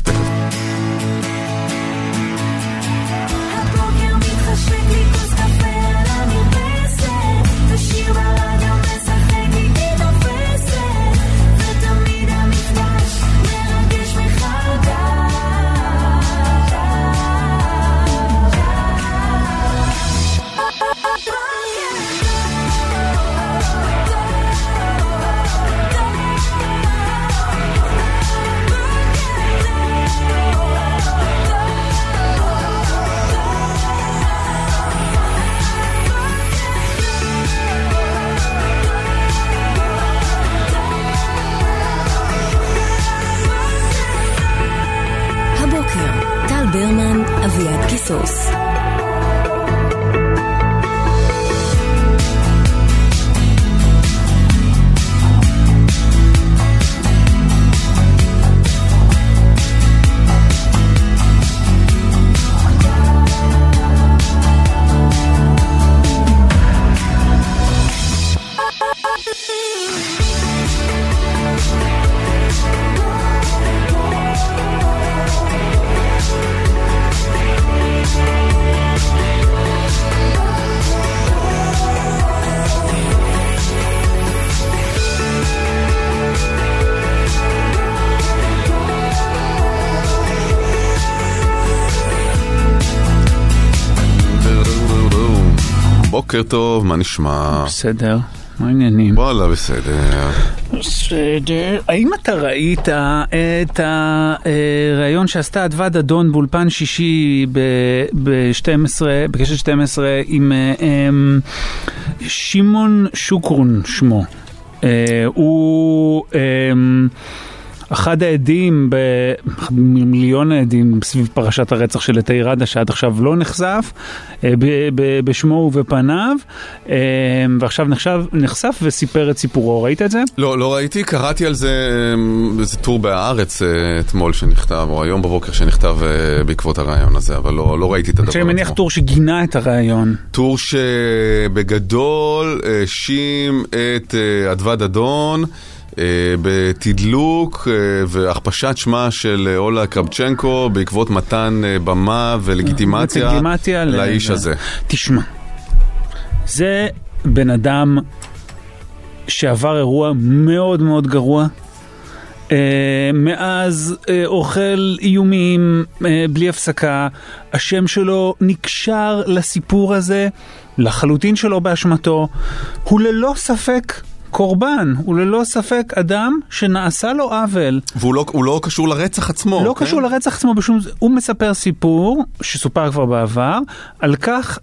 בוקר טוב, מה נשמע? בסדר, מה העניינים? וואלה, בסדר. בסדר. האם אתה ראית את הרעיון שעשתה אדוה דדון באולפן שישי בקשת 12 עם שמעון שוקרון שמו? הוא אחד העדים, מיליון העדים סביב פרשת הרצח של איתי רדה שעד עכשיו לא נחשף בשמו ובפניו, ועכשיו נחשף וסיפר את סיפורו. ראית את זה? לא ראיתי, קראתי על זה איזה טור בהארץ אתמול שנכתב, או היום בבוקר שנכתב בעקבות הרעיון הזה, אבל לא ראיתי את הדבר עצמו. שאני מניח טור שגינה את הרעיון. טור שבגדול האשים את אדוה דדון בתדלוק והכפשת שמה של אולה קרבצ'נקו בעקבות מתן במה ולגיטימציה לאיש הזה. תשמע, זה בן אדם שעבר אירוע מאוד מאוד גרוע, מאז אוכל איומים בלי הפסקה, השם שלו נקשר לסיפור הזה לחלוטין שלו באשמתו, הוא ללא ספק קורבן, הוא ללא ספק אדם שנעשה לו עוול. והוא לא קשור לרצח עצמו. לא קשור לרצח עצמו בשום... הוא מספר סיפור, שסופר כבר בעבר, על כך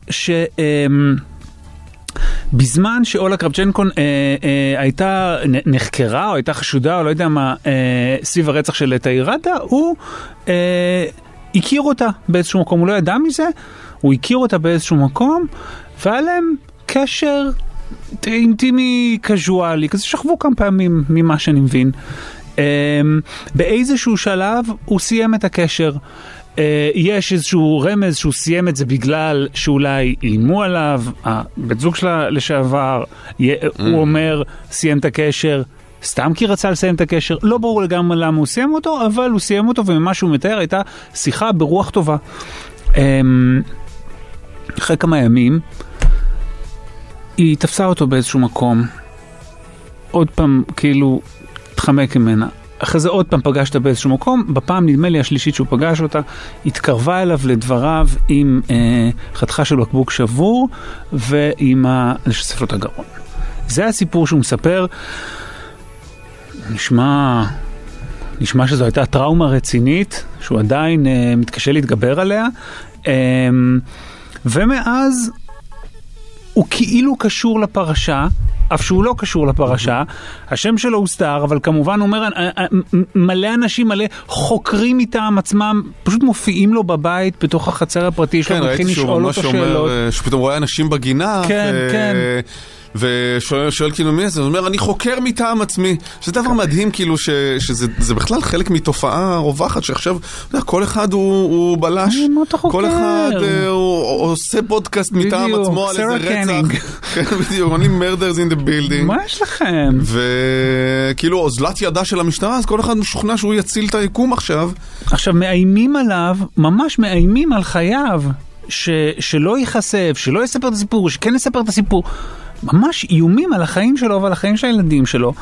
בזמן שאולה קרבצ'נקו הייתה נחקרה, או הייתה חשודה, או לא יודע מה, סביב הרצח של איתי רדה, הוא הכיר אותה באיזשהו מקום, הוא לא ידע מזה, הוא הכיר אותה באיזשהו מקום, והיה להם קשר אינטימי קזואלי, כזה שכבו כמה פעמים ממה שאני מבין. באיזשהו שלב הוא סיים את הקשר. יש איזשהו רמז שהוא סיים את זה בגלל שאולי איימו עליו, בית זוג שלה לשעבר, הוא אומר סיים את הקשר, סתם כי רצה לסיים את הקשר, לא ברור לגמרי למה הוא סיים אותו, אבל הוא סיים אותו, וממה שהוא מתאר הייתה שיחה ברוח טובה. אחרי כמה ימים היא תפסה אותו באיזשהו מקום, עוד פעם כאילו התחמק ממנה, אחרי זה עוד פעם פגשת באיזשהו מקום, בפעם נדמה לי השלישית שהוא פגש אותה, התקרבה אליו לדבריו עם חתיכה של בקבוק שבור ועם לשסף לו את הגרון. זה הסיפור שהוא מספר. נשמע שזו הייתה טראומה רצינית שהוא עדיין מתקשה להתגבר עליה, ומאז הוא כאילו קשור לפרשה, אף שהוא לא קשור לפרשה, השם שלו הוסתר, אבל כמובן הוא אומר, מלא אנשים, מלא חוקרים מטעם עצמם, פשוט מופיעים לו בבית, בתוך החצר הפרטי שלו, מתחילים לשאול אותו שאלות. שפתאום רואה אנשים בגינה, כן. ושואל כאילו מי זה, הוא אומר, אני חוקר מטעם עצמי. שזה דבר מדהים, כאילו, שזה בכלל חלק מתופעה רווחת, שעכשיו, כל אחד הוא בלש, כל אחד עושה פודקאסט מטעם עצמו על איזה רצח. כן, בדיוק, only murders in the building. מה יש לכם? וכאילו, אוזלת ידה של המשטרה, אז כל אחד משוכנע שהוא יציל את היקום עכשיו. עכשיו, מאיימים עליו, ממש מאיימים על חייו, שלא ייחשף, שלא יספר את הסיפור, שכן יספר את הסיפור. ממש איומים על החיים שלו ועל החיים של הילדים שלו.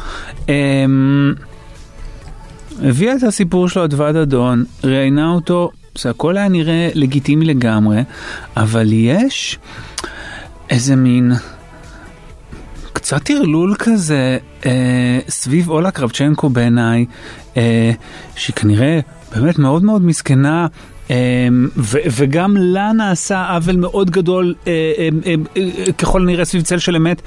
הביאה את הסיפור שלו אדוה דדון, ראיינה אותו, זה הכל היה נראה לגיטימי לגמרי, אבל יש איזה מין קצת תרלול כזה סביב אולה קרבצ'נקו בעיניי, שכנראה באמת מאוד מאוד מסכנה, וגם לה נעשה עוול מאוד גדול ככל נראה סביב צל של אמת,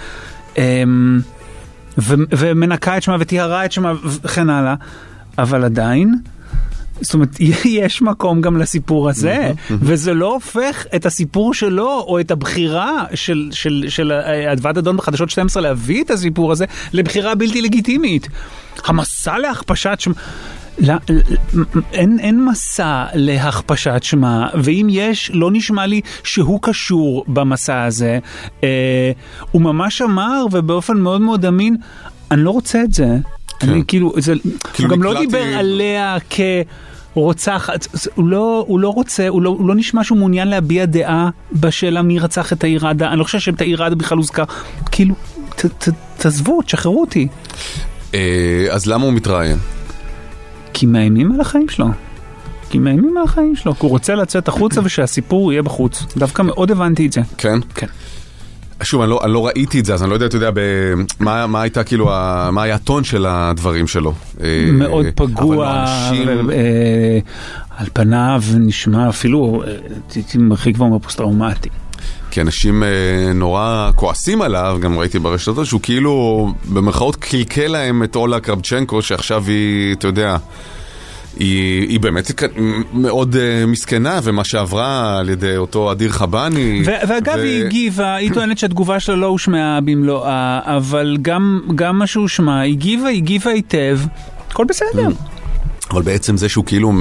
ומנקה את שמה ותיארה את שמה וכן הלאה, אבל עדיין זאת אומרת, יש מקום גם לסיפור הזה, וזה לא הופך את הסיפור שלו או את הבחירה של אדוה דדון בחדשות 12 להביא את הסיפור הזה לבחירה בלתי לגיטימית. המסע להכפשת שמה, אין מסע להכפשת שמה, ואם יש, לא נשמע לי שהוא קשור במסע הזה. הוא ממש אמר ובאופן מאוד מאוד אמין, אני לא רוצה את זה. אני כאילו, הוא גם לא דיבר עליה כרוצחת, הוא לא רוצה, הוא לא נשמע שהוא מעוניין להביע דעה בשאלה מי רצח את העיר רדה. אני לא חושב שאת העיר רדה בכלל הוזכר. כאילו, תעזבו, תשחררו אותי. אז למה הוא מתראיין? כי מאיימים על החיים שלו. כי מאיימים על החיים שלו. כי הוא רוצה לצאת החוצה ושהסיפור יהיה בחוץ. דווקא מאוד הבנתי את זה. כן? כן. שוב, אני לא ראיתי את זה, אז אני לא יודע, אתה יודע, מה הייתה כאילו, מה היה הטון של הדברים שלו. מאוד פגוע, על פניו נשמע אפילו, הייתי מרחיק כבר מהפוסט-טראומטי. כי אנשים נורא כועסים עליו, גם ראיתי ברשתות, שהוא כאילו במרכאות קלקל להם את אולה קרבצ'נקו, שעכשיו היא, אתה יודע, היא באמת מאוד מסכנה, ומה שעברה על ידי אותו אדיר חבני. ואגב, היא הגיבה, היא טוענת שהתגובה שלה לא הושמעה במלואה, אבל גם מה שהושמע, היא הגיבה היטב, הכל בסדר. אבל בעצם זה שהוא כאילו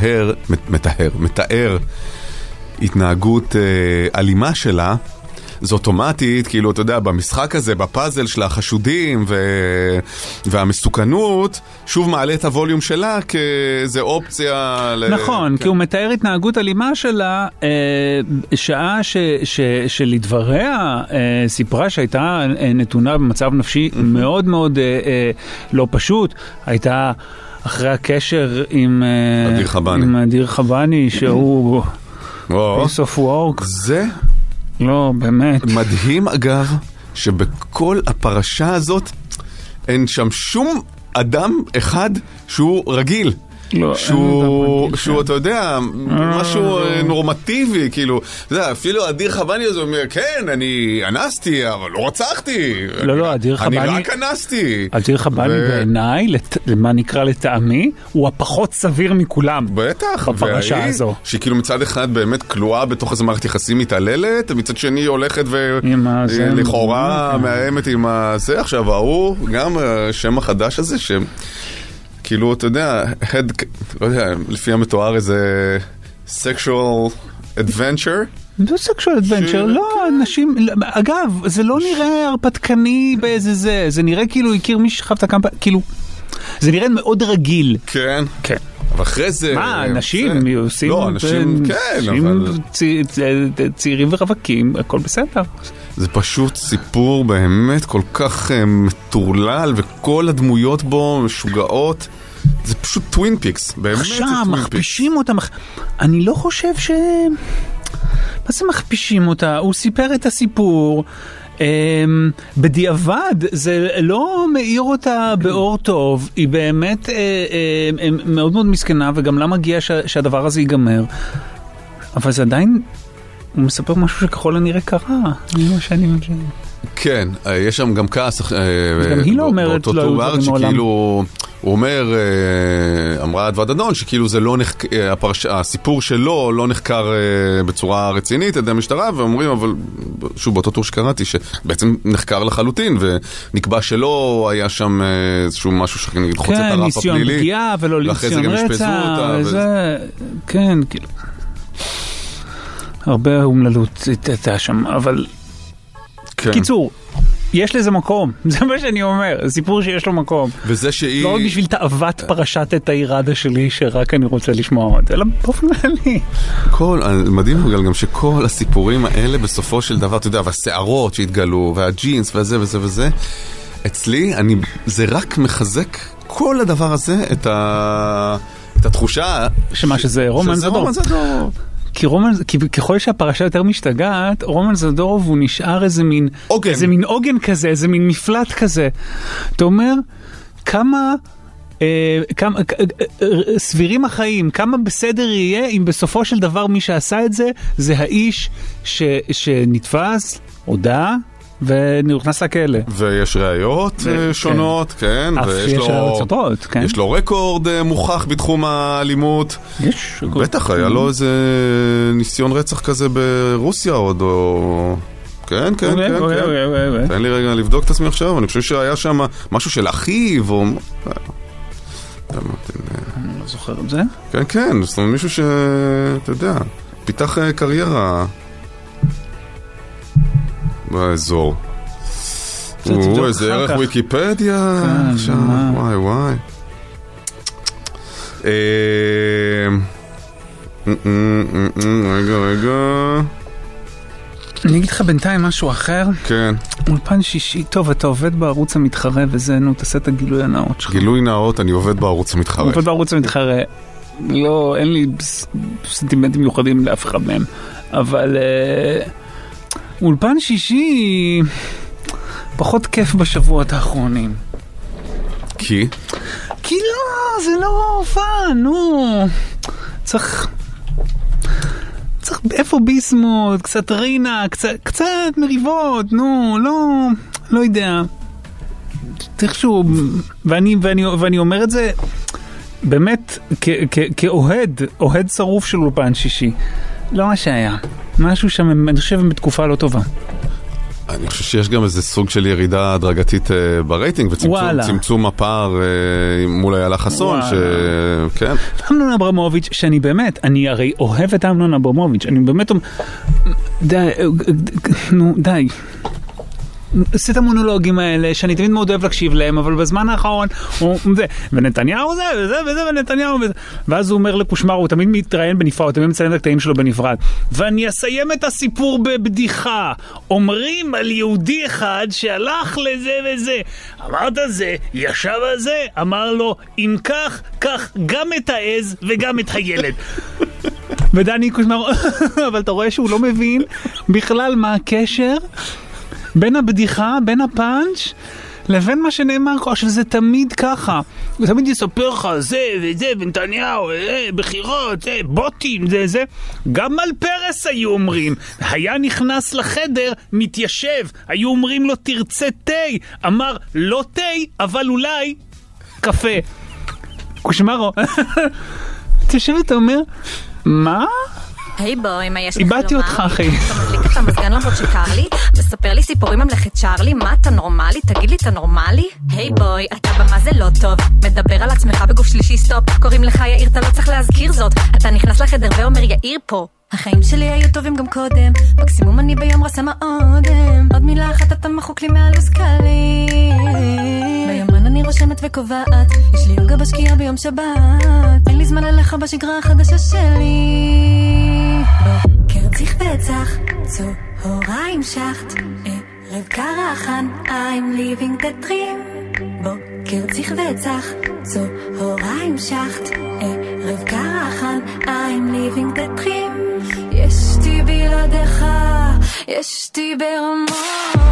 מתאר התנהגות אלימה שלה, זה אוטומטית, כאילו, אתה יודע, במשחק הזה, בפאזל של החשודים והמסוכנות, שוב מעלה את הווליום שלה כאיזו אופציה... נכון, כי הוא מתאר התנהגות אלימה שלה, שעה שלדבריה סיפרה שהייתה נתונה במצב נפשי מאוד מאוד לא פשוט, הייתה אחרי הקשר עם אדיר חבני, שהוא piece of work. זה... לא, באמת. מדהים אגב, שבכל הפרשה הזאת אין שם שום אדם אחד שהוא רגיל. לא, שהוא, אתה יודע, משהו נורמטיבי, כאילו, אתה יודע, אפילו אדיר חבני הזה אומר, כן, אני אנסתי, אבל לא רצחתי. לא, אדיר חבני... אני רק אנסתי. אדיר חבני בעיניי, למה נקרא לטעמי, הוא הפחות סביר מכולם. בטח. בפרשה הזו. שכאילו מצד אחד באמת כלואה בתוך איזה מערכת יחסים מתעללת, מצד שני הולכת ולכאורה מאיימת עם זה. עכשיו, ההוא, גם השם החדש הזה, כאילו, אתה יודע, לא יודע, לפי המתואר איזה sexual adventure. לא sexual adventure, לא, אנשים, אגב, זה לא נראה הרפתקני באיזה זה נראה כאילו הכיר מי שחב את הקמפה, כאילו, זה נראה מאוד רגיל. כן. כן. אבל אחרי זה... מה, אנשים עושים... לא, אנשים, כן, אבל... צעירים ורווקים, הכל בסדר. זה פשוט סיפור באמת כל כך מטורלל, וכל הדמויות בו משוגעות. זה פשוט טווין פיקס, באמת זה טווין פיקס. עכשיו, מכפישים אותה. אני לא חושב ש... מה זה מכפישים אותה? הוא סיפר את הסיפור... בדיעבד זה לא מאיר אותה באור טוב, היא באמת מאוד מאוד מסכנה, וגם לה מגיע שהדבר הזה ייגמר, אבל זה עדיין הוא מספר משהו שככל הנראה קרה. מה שאני מבין. כן, יש שם גם כעס גם היא לא אומרת לא היו דברים מעולם. שכאילו הוא אומר, אמרה עדווה דדון, שכאילו זה לא הסיפור שלו לא נחקר בצורה רצינית על ידי המשטרה, ואומרים, אבל שוב, באותו טור שקראתי, שבעצם נחקר לחלוטין, ונקבע שלא היה שם איזשהו משהו שנגיד חוצה את הרף הפלילי. כן, ניסיון פגיעה ולא ניסיון רצח, וזה, כן, כאילו. הרבה אומללות הייתה שם, אבל קיצור, יש לזה מקום, זה מה שאני אומר, סיפור שיש לו מקום. וזה שהיא... לא רק בשביל תאוות פרשת את האירדה שלי, שרק אני רוצה לשמוע עוד, אלא באופן כללי. מדהים גם שכל הסיפורים האלה בסופו של דבר, אתה יודע, והשערות שהתגלו, והג'ינס וזה וזה וזה, אצלי, זה רק מחזק כל הדבר הזה, את התחושה... שמה שזה רומן זדורוב. כי ככל שהפרשה יותר משתגעת, רומן זדורוב הוא נשאר איזה מין עוגן כזה, איזה מין מפלט כזה. אתה אומר, כמה סבירים החיים, כמה בסדר יהיה אם בסופו של דבר מי שעשה את זה, זה האיש שנתפס, הודעה, ונכנס לכלא. ויש ראיות שונות, כן. יש ראיות סותרות, כן. יש לו רקורד מוכח בתחום האלימות. יש. בטח, היה לו איזה ניסיון רצח כזה ברוסיה עוד, או... כן. תן לי רגע לבדוק את עצמי עכשיו, אני חושב שהיה שם משהו של אחיו, או... אני לא זוכר את זה. כן, זאת אומרת מישהו שאתה יודע, פיתח קריירה... באזור. איזה ערך ויקיפדיה. עכשיו, וואי. רגע. אני אגיד לך בינתיים משהו אחר. כן. אולפן שישי, טוב, אתה עובד בערוץ המתחרה וזה, נו, תעשה את הגילוי הנאות שלך. גילוי נאות, אני עובד בערוץ המתחרה. עובד בערוץ המתחרה. לא, אין לי סנטימנטים מיוחדים לאף אחד מהם. אבל... אולפן שישי פחות כיף בשבועות האחרונים. כי? כי לא, זה לא פן, נו. צריך איפה ביסמוט, קצת רינה, קצת מריבות, נו, לא יודע. תחשוב, ואני אומר את זה באמת כאוהד שרוף של אולפן שישי. לא מה שהיה. משהו שם, אני חושב, בתקופה לא טובה. אני חושב שיש גם איזה סוג של ירידה הדרגתית ברייטינג, וצמצום הפער מול איילה חסון, כן. אמנון אברמוביץ', שאני באמת, אני הרי אוהב את אמנון אברמוביץ', אני באמת, די. עושה את המונולוגים האלה, שאני תמיד מאוד אוהב להקשיב להם, אבל בזמן האחרון, ונתניהו זה, ונתניהו וזה. ואז הוא אומר לקושמר, הוא תמיד מתראיין בנפרד, הוא תמיד מצלם את הקטעים שלו בנפרד. ואני אסיים את הסיפור בבדיחה. אומרים על יהודי אחד שהלך לזה וזה. אמרת זה, ישב על זה, אמר לו, אם כך, כך גם את העז וגם את הילד. ודני קושמר, אבל אתה רואה שהוא לא מבין בכלל מה הקשר בין הבדיחה, בין הפאנץ' לבין מה שנאמר כבר, שזה תמיד ככה. הוא תמיד יספר לך זה וזה, ונתניהו, בחירות, בוטים, זה. גם על פרס היו אומרים. היה נכנס לחדר, מתיישב. היו אומרים לו תרצה תה. אמר לא תה, אבל אולי קפה. קושמרו. תשב ואתה אומר, מה? היי בוי, מה יש לך לומר? איבדתי אותך, אחי. אתה מדליק את המזגן למרות שקר לי? מספר לי סיפורים ממלכת צ'רלי? מה, אתה נורמלי? תגיד לי, אתה נורמלי? היי בוי, אתה במה זה לא טוב. מדבר על עצמך בגוף שלישי סטופ. קוראים לך יאיר, אתה לא צריך להזכיר זאת. אתה נכנס לחדר ואומר יאיר פה. החיים שלי היו טובים גם קודם. מקסימום אני ביום רסה מאודם. עוד מילה אחת אתה מחוק לי מעל וסקלי. ביומן אני רושמת וקובעת. יש לי יוגה בשקיעה ביום שבת. אין לי זמן עליך בשגרה החדשה שלי. בוקר צריך וצח, צהריים שחט, ערב קרחן, I'm living the dream. בוקר צריך וצח, צהריים שחט, ערב קרחן, I'm living the dream. ישתי בלעדיך, ישתי ברמות.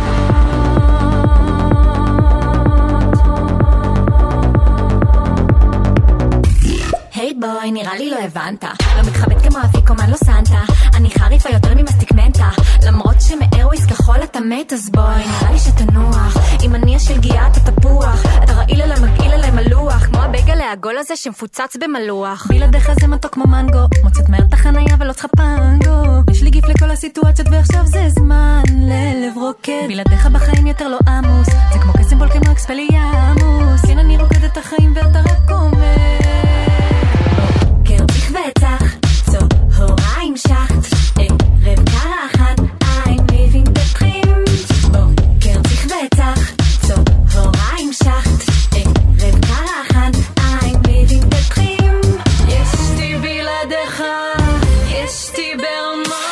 היי בוי, נראה לי לא הבנת. לא מתחבט כמו אפיקומן לא סנטה. אני חריפה יותר ממסטיק מנטה. למרות שמאירוויס כחול אתה מת, אז בוי, נראה לי שתנוח. אם אני של גיאה אתה תפוח. אתה רעיל אליי מגעיל אליי מלוח. כמו הבגל העגול הזה שמפוצץ במלוח. בלעדיך זה מתוק כמו מנגו. מוצאת מהר את החניה ולא צריכה פנגו. יש לי גיף לכל הסיטואציות ועכשיו זה זמן ללב רוקד. בלעדיך בחיים יותר לא עמוס. זה כמו קסימבול כמו אקספליאמוס. כן אני רוקד את החיים ואתה רק אומר קרציך וצח, צהריים שחט, ערב קרחת, I'm living the dream. קרציך וצח, צהריים שחט, ערב קרחת, I'm living the dream. ישתי בלעדיך, ישתי ברמות.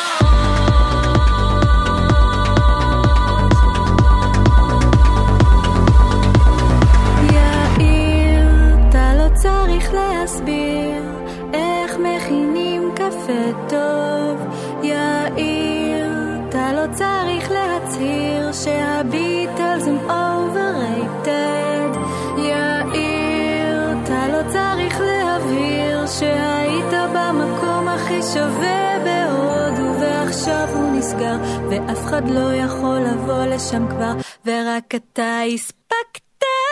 יאיר, אתה לא צריך להסביר איך מכינים קפה טוב. יאיר, אתה לא צריך להצהיר שהביטלס הם overrated. יאיר, אתה לא צריך להבהיר שהיית במקום הכי שווה בהודו ועכשיו הוא נסגר ואף אחד לא יכול לבוא לשם כבר ורק אתה הספקת.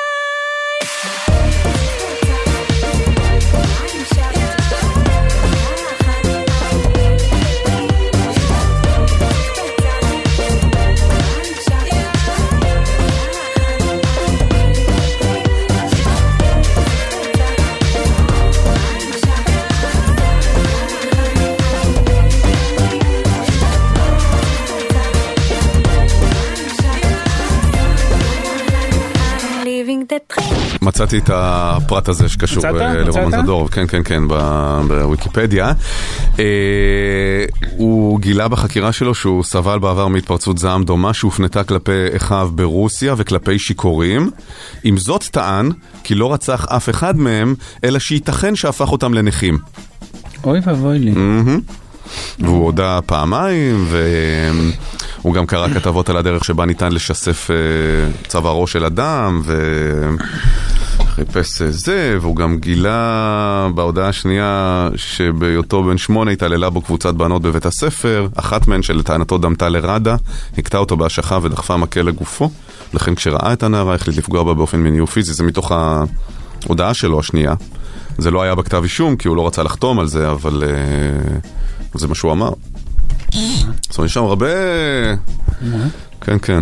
מצאתי את הפרט הזה שקשור לרומן זדורוב, כן, בוויקיפדיה. הוא גילה בחקירה שלו שהוא סבל בעבר מהתפרצות זעם דומה שהופנתה כלפי אחיו ברוסיה וכלפי שיכורים. עם זאת טען כי לא רצח אף אחד מהם, אלא שייתכן שהפך אותם לנכים. אוי ואבוי לי. והוא הודע פעמיים, הוא גם קרא כתבות על הדרך שבה ניתן לשסף צווארו של אדם, חיפש זה, והוא גם גילה בהודעה השנייה שבהיותו בן 8 התעללה בו קבוצת בנות בבית הספר, אחת מהן שלטענתו דמתה לרדה, הכתה אותו בהשכה ודחפה מקל לגופו, לכן כשראה את הנערה החליט לפגוע בה באופן מיני ופיזי. זה מתוך ההודעה שלו השנייה. זה לא היה בכתב אישום כי הוא לא רצה לחתום על זה, אבל זה מה שהוא אמר. זאת אומרת, יש שם הרבה... כן, כן.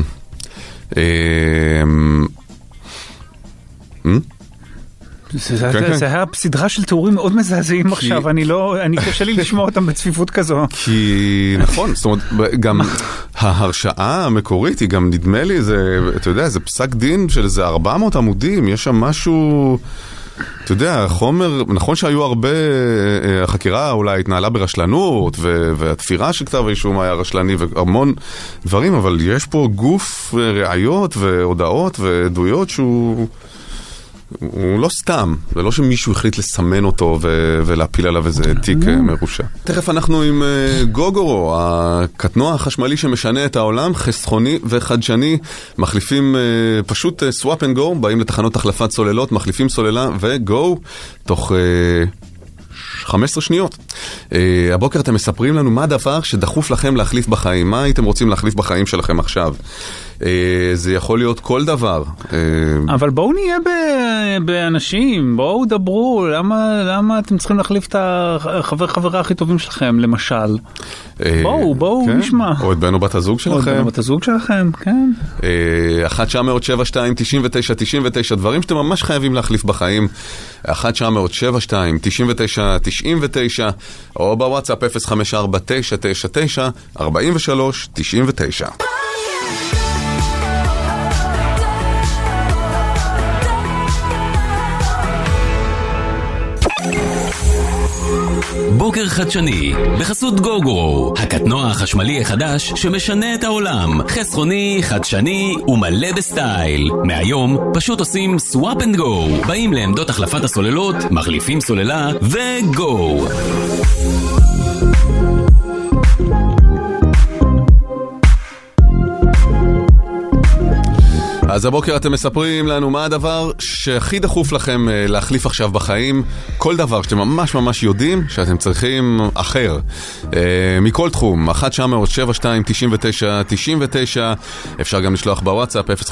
זה היה סדרה של תיאורים מאוד מזעזעים עכשיו, אני קשה לי לשמוע אותם בצפיפות כזו. כי נכון, זאת אומרת, גם ההרשעה המקורית היא גם נדמה לי, אתה יודע, זה פסק דין של איזה 400 עמודים, יש שם משהו... אתה יודע, חומר, נכון שהיו הרבה, החקירה אולי התנהלה ברשלנות, והתפירה של כתב האישום היה רשלני והמון דברים, אבל יש פה גוף ראיות והודעות ועדויות שהוא לא סתם, זה לא שמישהו החליט לסמן אותו ולהפיל עליו איזה תיק מרושע. תכף אנחנו עם גוגורו, הקטנוע החשמלי שמשנה את העולם, חסכוני וחדשני, מחליפים פשוט swap and go, באים לתחנות החלפת סוללות, מחליפים סוללה ו-go תוך 15 שניות. הבוקר אתם מספרים לנו מה הדבר שדחוף לכם להחליף בחיים, מה הייתם רוצים להחליף בחיים שלכם עכשיו. זה יכול להיות כל דבר. אבל בואו נהיה באנשים, בואו דברו, למה אתם צריכים להחליף את החברה הכי טובים שלכם, למשל? בואו נשמע. או את בן או בת הזוג שלכם. או את בן או בת הזוג שלכם, כן. 1-900-72-99-99, דברים שאתם ממש חייבים להחליף בחיים. 1-900-72-99-99, או בוואטסאפ 054-999-43-99. בוקר חדשני, בחסות גוגורו, הקטנוע החשמלי החדש שמשנה את העולם. חסכוני, חדשני ומלא בסטייל. מהיום פשוט עושים swap and go. באים לעמדות החלפת הסוללות, מחליפים סוללה וגו. אז הבוקר אתם מספרים לנו מה הדבר שהכי דחוף לכם להחליף עכשיו בחיים, כל דבר שאתם ממש ממש יודעים שאתם צריכים אחר, מכל תחום. 1-900-72-99-99, אפשר גם לשלוח בוואטסאפ 054-999-4399.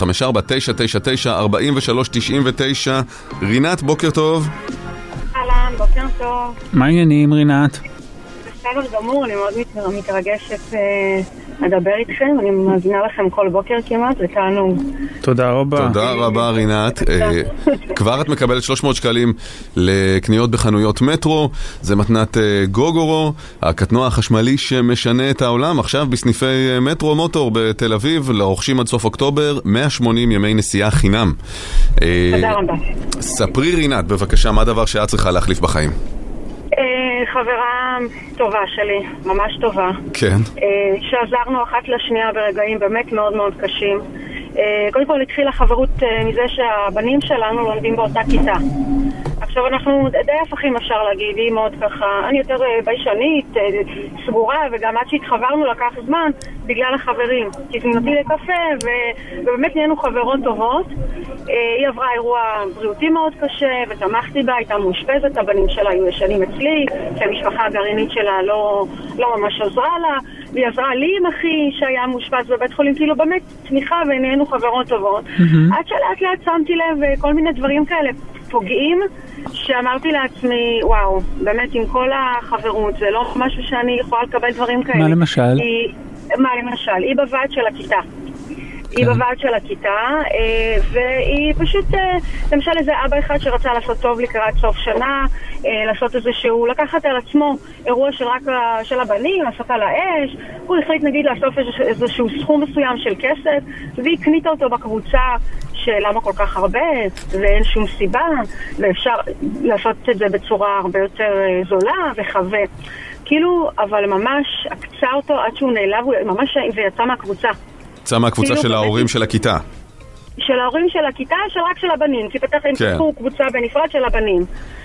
רינת, בוקר טוב. אהלן, בוקר טוב. מה העניינים, רינת? בסדר גמור, אני מאוד מתרגשת לדבר איתכם, אני מזמינה לכם כל בוקר כמעט, ותענוג. תודה רבה. תודה רבה רינת. כבר את מקבלת 300 שקלים לקניות בחנויות מטרו, זה מתנת גוגורו, הקטנוע החשמלי שמשנה את העולם, עכשיו בסניפי מטרו מוטור בתל אביב, לרוכשים עד סוף אוקטובר, 180 ימי נסיעה חינם. תודה רבה. ספרי רינת, בבקשה, מה הדבר שאת צריכה להחליף בחיים? חברה טובה שלי, ממש טובה. כן. שעזרנו אחת לשנייה ברגעים באמת מאוד מאוד קשים. קודם כל התחילה חברות מזה שהבנים שלנו לומדים באותה כיתה. עכשיו אנחנו די הפכים אפשר להגיד, היא מאוד ככה, אני יותר ביישנית, סגורה, וגם עד שהתחברנו לקח זמן בגלל החברים. תזמינתי לקפה ובאמת נהיינו חברות טובות. היא עברה אירוע בריאותי מאוד קשה ותמכתי בה, הייתה מאושפזת, הבנים שלה היו ישנים אצלי, שהמשפחה הגרעינית שלה לא ממש עזרה לה, והיא עזרה לי עם אחי שהיה מאושפז בבית חולים, כאילו באמת תמיכה ונהיינו חברות טובות. עד שלאט לאט שמתי לב כל מיני דברים כאלה פוגעים, שאמרתי לעצמי, וואו, באמת עם כל החברות, זה לא משהו שאני יכולה לקבל דברים כאלה. מה למשל? היא בוועד של הכיתה. היא בוועד של הכיתה, והיא פשוט, למשל איזה אבא אחד שרצה לעשות טוב לקראת סוף שנה, לעשות איזשהו, לקחת על עצמו אירוע שרק של הבנים, לעשות על האש, הוא החליט נגיד לאסוף איזשהו סכום מסוים של כסף, והיא קנית אותו בקבוצה שלמה כל כך הרבה, ואין שום סיבה, ואפשר לעשות את זה בצורה הרבה יותר זולה וחווה. כאילו, אבל ממש עקצה אותו עד שהוא נעלב, ממש, ויצא מהקבוצה. יצא מהקבוצה של ההורים של הכיתה. של ההורים של הכיתה, רק של הבנים, כי פתח הם פתחו קבוצה בנפרד של הבנים.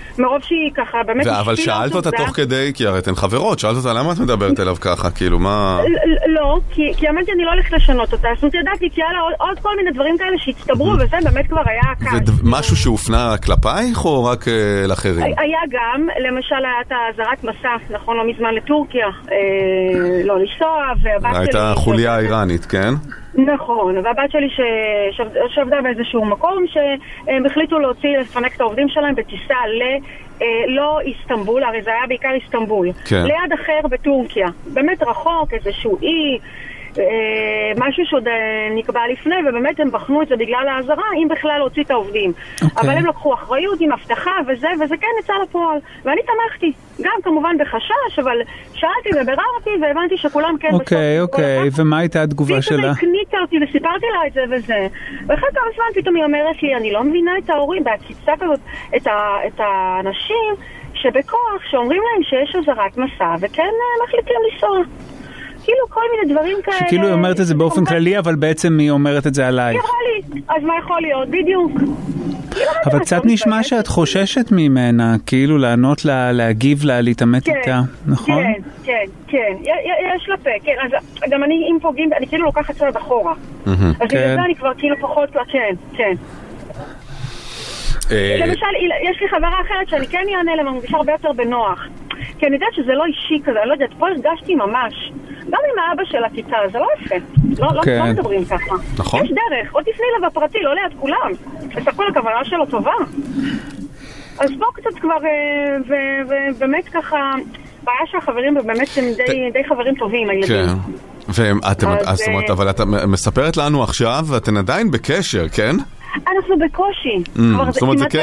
מרוב שהיא ככה באמת... אבל שאלת אותה תוך כדי, כי הרי אתן חברות, שאלת אותה למה את מדברת אליו ככה, כאילו מה... לא, כי אמרתי אני לא הולכת לשנות אותה, זאת אומרת ידעתי, כי היה לה עוד כל מיני דברים כאלה שהצטברו, וזה באמת כבר היה כאן. ומשהו שהופנה כלפייך או רק לאחרים? היה גם, למשל היה את הזרת מסע, נכון, לא מזמן לטורקיה, לא לנסוע, והבת שלי... הייתה חוליה איראנית, כן? נכון, והבת שלי שעבדה באיזשהו מקום שהם החליטו לפנק את העובדים שלהם בטיסה לא איסטנבול, הרי זה היה בעיקר איסטנבול, כן. ליד אחר בטורקיה, באמת רחוק, איזשהו אי, משהו שעוד נקבע לפני, ובאמת הם בחנו את זה בגלל ההזרה, אם בכלל להוציא את העובדים. אבל הם לקחו אחריות עם הבטחה וזה כן יצא לפועל. ואני תמכתי, גם כמובן בחשש, אבל שאלתי ובררתי והבנתי שכולם כן... אוקיי, ומה הייתה התגובה שלה? פתאום הקניקה אותי וסיפרתי לה את זה וזה. ואחרי כמה זמן פתאום היא אומרת לי, אני לא מבינה את ההורים, בהציצה כזאת, את האנשים שבכוח, שאומרים להם שיש הזרת מסע, וכן מחליטים לנסוע. כאילו כל מיני דברים כאלה... שכאילו היא אומרת את זה באופן כללי, אבל בעצם היא אומרת את זה עלייך. יכול לי, אז מה יכול להיות? בדיוק. אבל קצת נשמע שאת חוששת ממנה, כאילו לענות לה, להגיב לה, להתאמת איתה, נכון? כן, יש לה פה, כן, אז גם אני, אם פוגעים, אני כאילו לוקחת צעד אחורה. אז בגלל זה אני כבר כאילו פחות, כן. למשל, יש לי חברה אחרת שאני כן יענה לה, מרגישה הרבה יותר בנוח. כי אני יודעת שזה לא אישי כזה, אני לא יודעת, פה הרגשתי ממש. גם עם האבא של הכיתה, זה לא יפה. לא מדברים ככה. נכון. יש דרך, עוד תפני לה בפרטי, לא ליד כולם. בסך הכוונה שלו טובה. אז פה קצת כבר, ובאמת ככה, בעיה שהחברים באמת הם די חברים טובים, הילדים. כן. אבל את מספרת לנו עכשיו, ואתן עדיין בקשר, כן? אנחנו בקושי. זאת אומרת, זה כן...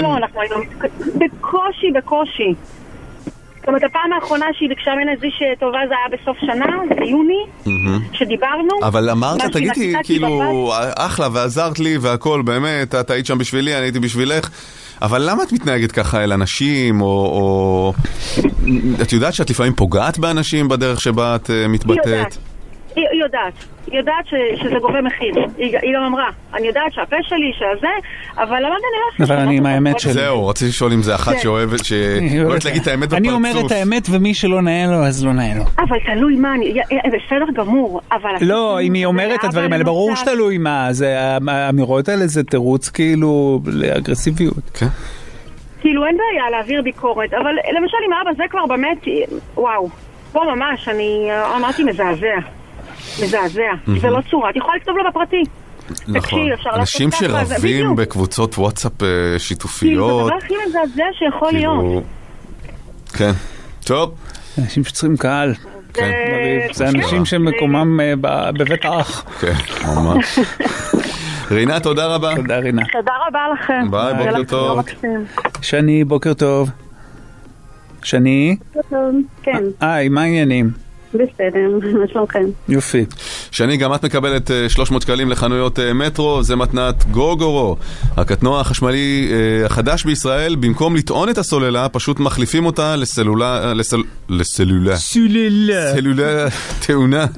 בקושי. זאת אומרת, הפעם האחרונה שהיא ביקשה ממנה איזושהי טובה זה היה בסוף שנה, ביוני, שדיברנו. אבל אמרת, תגידי, כאילו, אחלה, ועזרת לי והכל, באמת, את היית שם בשבילי, אני הייתי בשבילך, אבל למה את מתנהגת ככה אל אנשים, או... את יודעת שאת לפעמים פוגעת באנשים בדרך שבה את מתבטאת? היא יודעת שזה גובה מחיר. היא גם אמרה, אני יודעת שהפה שלי, שזה, אבל למה אני לא... אבל אני עם האמת שלי. זהו, רציתי לשאול אם זה אחת שאוהבת להגיד את האמת בפרצוף. אני אומר את האמת, ומי שלא נאה לו, אז לא נאה לו. אבל תלוי מה, בסדר גמור, אבל... לא, אם היא אומרת את הדברים האלה, ברור שתלוי מה, האמירות האלה זה תירוץ כאילו לאגרסיביות. כן. כאילו אין בעיה להעביר ביקורת, אבל למשל עם האבא זה כבר באמת, וואו, פה ממש, אני אמרתי מזעזע. זה לא צורה, את יכולה לכתוב לו בפרטי. נכון, אנשים שרבים בקבוצות וואטסאפ שיתופיות. זה הדבר הכי מזעזע שיכול להיות. כן, טוב. אנשים שצריכים קהל. זה אנשים שמקומם בבית האח. כן, ממש. רינה, תודה רבה. תודה רינה. תודה רבה לכם. ביי, בוקר טוב. שני, בוקר טוב. שני? בוקר טוב, כן. מה העניינים? בסדר, מה שלומכם? יופי. שני, גם את מקבלת 300 שקלים לחנויות מטרו, זה מתנת גוגורו. הקטנוע החשמלי החדש בישראל, במקום לטעון את הסוללה, פשוט מחליפים אותה לסלולה טעונה.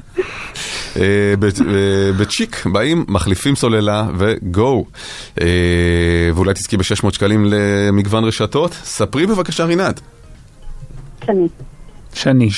בצ'יק, באים, מחליפים סוללה וגו. ואולי תזכי ב-600 שקלים למגוון רשתות. ספרי בבקשה רינת. שני.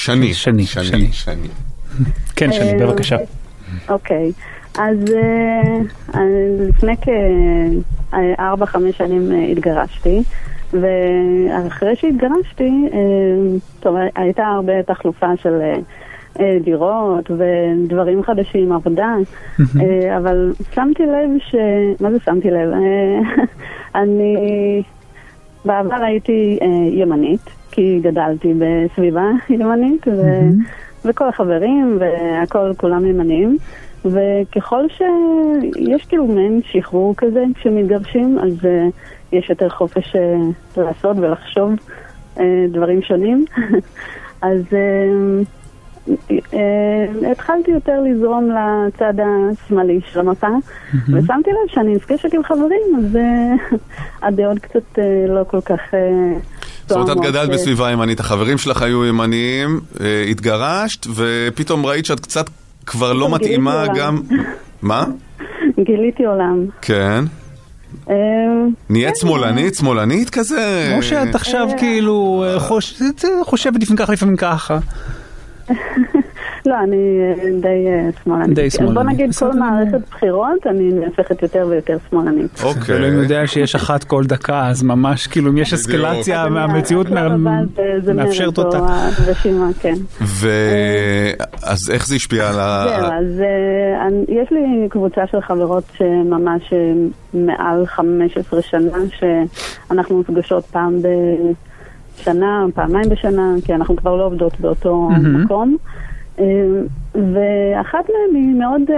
כן, שני, בבקשה. אוקיי, אז לפני כ4-5 שנים התגרשתי, ואחרי שהתגרשתי, טוב, הייתה הרבה תחלופה של דירות ודברים חדשים, עבודה, אבל שמתי לב מה זה שמתי לב? אני בעבר הייתי ימנית, כי גדלתי בסביבה ימנית, וכל החברים והכל, כולם ימנים, וככל שיש כאילו מעין שחרור כזה כשמתגרשים, אז יש יותר חופש לעשות ולחשוב דברים שונים. אז התחלתי יותר לזרום לצד השמאלי של המפה, ושמתי לב שאני נפגשת עם חברים, אז הדעות קצת לא כל כך... זאת אומרת, את גדלת בסביבה ימנית, החברים שלך היו ימניים, התגרשת, ופתאום ראית שאת קצת כבר לא מתאימה גם... מה? גיליתי עולם. כן. נהיית שמאלנית כזה? או שאת עכשיו כאילו חושבת לפעמים ככה, לפעמים ככה. לא, אני די שמאלנית. בוא נגיד כל מערכת בחירות, אני נהפכת יותר ויותר שמאלנית. אוקיי. אני יודע שיש אחת כל דקה, אז ממש כאילו אם יש אסקלציה מהמציאות מאפשרת אותה. אז איך זה השפיע על אז יש לי קבוצה של חברות שממש מעל 15 שנה, שאנחנו מפגשות פעם בשנה, פעמיים בשנה, כי אנחנו כבר לא עובדות באותו מקום. ואחת מהן היא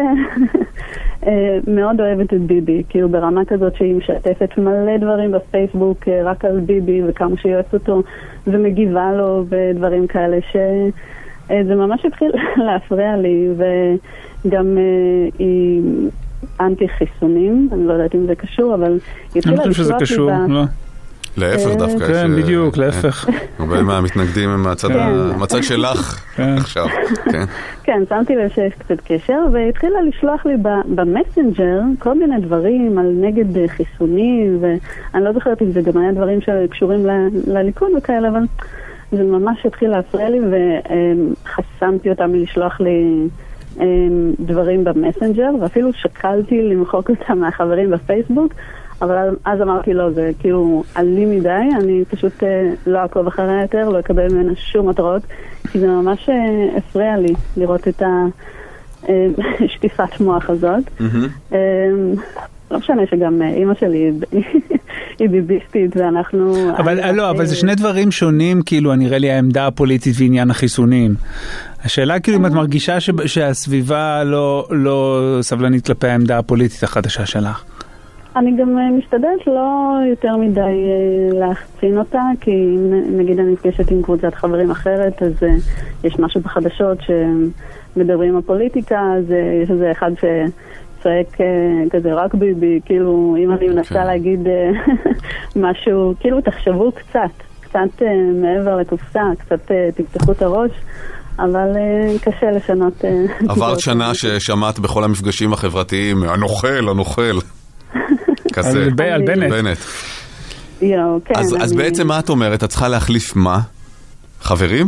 מאוד אוהבת את ביבי, כאילו ברמה כזאת שהיא משתפת מלא דברים בפייסבוק רק על ביבי וכמה שהיא אוהבת אותו ומגיבה לו ודברים כאלה, שזה ממש התחיל להפריע לי. וגם היא אנטי חיסונים, אני לא יודעת אם זה קשור, אבל היא התחילה לשלוח לי להפך דווקא. כן, בדיוק, להפך. הרבה מהמתנגדים הם מהצד שלך עכשיו. כן, שמתי לב שיש קצת קשר, והתחילה לשלוח לי במסנג'ר כל מיני דברים על נגד חיסונים, ואני לא זוכרת אם זה גם היה דברים שקשורים לליכוד וכאלה, אבל זה ממש התחיל להפריע לי, וחסמתי אותם מלשלוח לי דברים במסנג'ר, ואפילו שקלתי למחוק אותם מהחברים בפייסבוק, אבל אז אמרתי לו, זה כאילו עלי מדי, אני פשוט לא אעקוב אחריה יותר, לא אקבל ממנה שום מטרות, כי זה ממש הפריע לי לראות את השטיפת מוח הזאת. לא משנה שגם אמא שלי היא ביביסטית ואנחנו... אבל זה שני דברים שונים, כאילו, נראה לי העמדה הפוליטית ועניין החיסונים. השאלה כאילו אם את מרגישה שהסביבה לא סבלנית כלפי העמדה הפוליטית החדשה שלך. אני גם משתדלת לא יותר מדי להחצין אותה, כי נגיד אני נפגשת עם קבוצת חברים אחרת, אז יש משהו בחדשות שמדברים על פוליטיקה, אז יש איזה אחד שצועק כזה רק ביבי, כאילו אם אני מנסה להגיד משהו, כאילו תחשבו קצת מעבר לקופסה, קצת תפתחו את הראש, אבל קשה לשנות. עברת שנה ששמעת בכל המפגשים החברתיים, הנוכל. כזה, על בנט. אז בעצם מה את אומרת? את צריכה להחליף מה? חברים?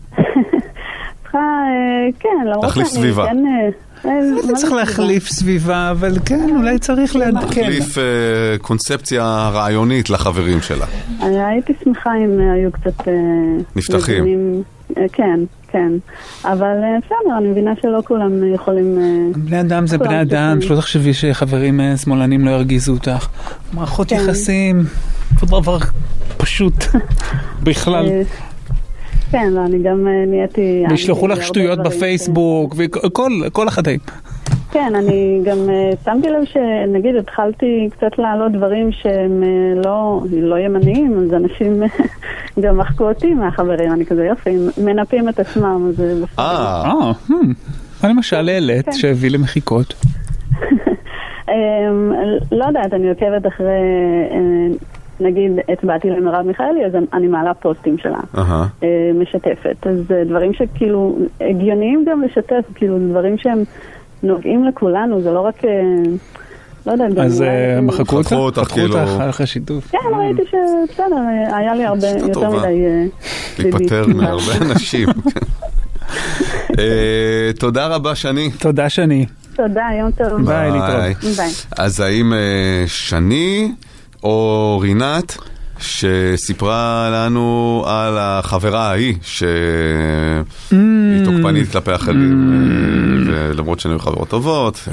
כן, להחליף סביבה. לא צריך להחליף סביבה, אבל כן, אולי צריך להחליף קונספציה רעיונית לחברים שלה. הייתי שמחה אם היו קצת נפתחים. כן, אבל בסדר, אני מבינה שלא כולם יכולים... בני אדם זה בני אדם, שלא תחשבי שחברים שמאלנים לא ירגיזו אותך. מערכות יחסים, זה דבר פשוט בכלל. כן, לא, אני גם נהייתי... וישלחו לך שטויות בפייסבוק, וכל החטאים. כן, אני גם שמתי לב שנגיד התחלתי קצת להעלות דברים שהם לא ימניים, אז אנשים גם מחקו אותי מהחברים, אני כזה יופי, מנפים את עצמם, אז זה בסדר. למשל העלית שהביא למחיקות. לא יודעת, אני עוקבת אחרי, נגיד הצבעתי למרב מיכאלי, אז אני מעלה פוסטים שלה, משתפת, אז דברים שכאילו הגיוניים גם לשתף, כאילו דברים שהם נוגעים לכולנו, זה לא רק... לא יודעת, אז מחקו אותך, כאילו... היה לך שיתוף. כן, ראיתי שבסדר, היה לי הרבה, יותר מדי... להיפטר מהרבה אנשים. תודה רבה, שני. תודה, שני. תודה, יום טוב. ביי, להתראות. ביי. אז האם שני או רינת שסיפרה לנו על החברה ההיא שהיא תוקפנית כלפי אחרים, ולמרות שהן היו חברות טובות,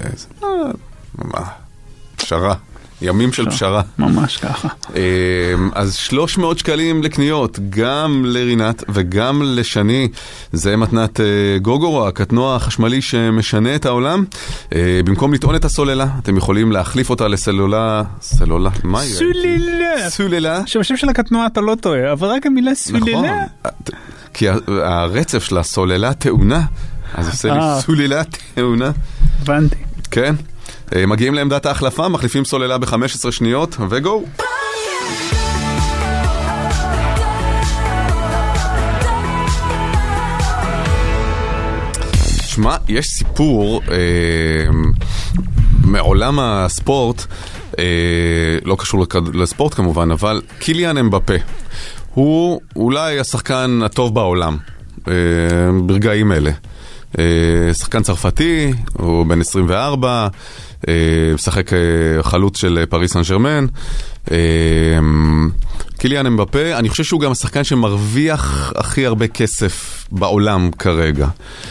פשרה, ימים של פשרה. ממש ככה. אז 300 שקלים לקניות, גם לרינת וגם לשני. זה מתנת גוגורו, הקטנוע החשמלי שמשנה את העולם. במקום לטעון את הסוללה, אתם יכולים להחליף אותה לסלולה. מה היא? סוללה. שבשם של הקטנוע אתה לא טועה, אבל רק המילה סוללה. נכון, כי הרצף של הסוללה טעונה, אז עושה לי סוללה טעונה. הבנתי. כן. מגיעים לעמדת ההחלפה, מחליפים סוללה ב-15 שניות, וגו! שמע, יש סיפור מעולם הספורט לא קשור לספורט כמובן, אבל קיליאן אמבפה, הוא אולי השחקן הטוב בעולם, ברגעים אלה. שחקן צרפתי, הוא בן 24, משחק חלוץ של פריס סן ז'רמן. קיליאן אמבפה, אני חושב שהוא גם השחקן שמרוויח הכי הרבה כסף בעולם כרגע.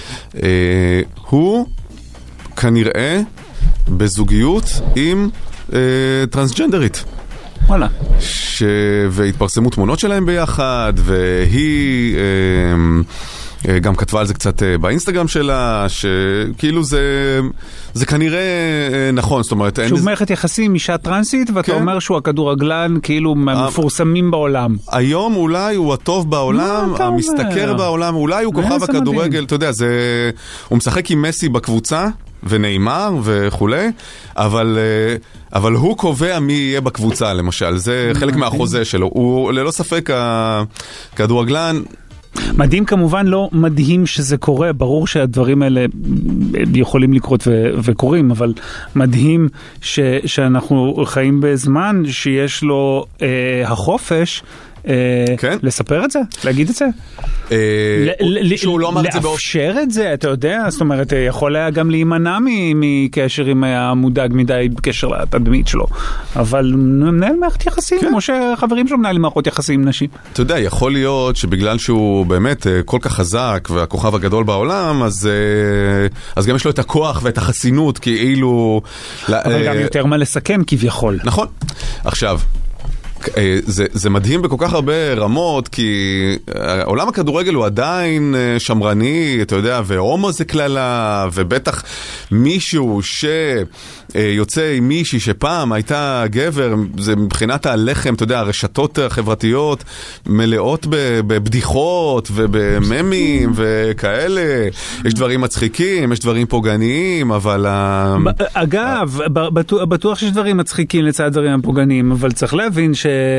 הוא כנראה בזוגיות עם טרנסג'נדרית. וואלה. והתפרסמו תמונות שלהם ביחד, והיא גם כתבה על זה קצת באינסטגרם שלה, שכאילו זה כנראה נכון, זאת אומרת... שהוא מערכת יחסים אישה טרנסית, ואתה אומר שהוא הכדורגלן כאילו מפורסמים בעולם. היום אולי הוא הטוב בעולם, המסתכר בעולם, אולי הוא כוכב הכדורגל, אתה יודע, הוא משחק עם מסי בקבוצה, ונאמר וכולי, אבל הוא קובע מי יהיה בקבוצה, למשל. זה חלק מהחוזה שלו. הוא ללא ספק הכדורגלן... מדהים כמובן, לא מדהים שזה קורה, ברור שהדברים האלה יכולים לקרות וקורים, אבל מדהים שאנחנו חיים בזמן שיש לו החופש לספר את זה, להגיד את זה, לאפשר את זה, אתה יודע, זאת אומרת, יכול היה גם להימנע מקשר אם היה מודאג מדי בקשר לתדמית שלו, אבל מנהל מערכת יחסים, כמו שחברים שלו מנהלים מערכות יחסים עם נשים. אתה יודע, יכול להיות שבגלל שהוא באמת כל כך חזק והכוכב הגדול בעולם, אז גם יש לו את הכוח ואת החסינות, כאילו... אבל גם יותר מה לסכן כביכול. נכון. עכשיו, זה מדהים בכל כך הרבה רמות, כי עולם הכדורגל הוא עדיין שמרני, אתה יודע, והומו זה כללה, ובטח מישהו שיוצא עם מישהי שפעם הייתה גבר, זה מבחינת הלחם, אתה יודע, הרשתות החברתיות מלאות בבדיחות ובממים וכאלה. יש דברים מצחיקים, יש דברים פוגעניים, אבל... אגב, בטוח שיש דברים מצחיקים לצד דברים פוגעניים, אבל צריך להבין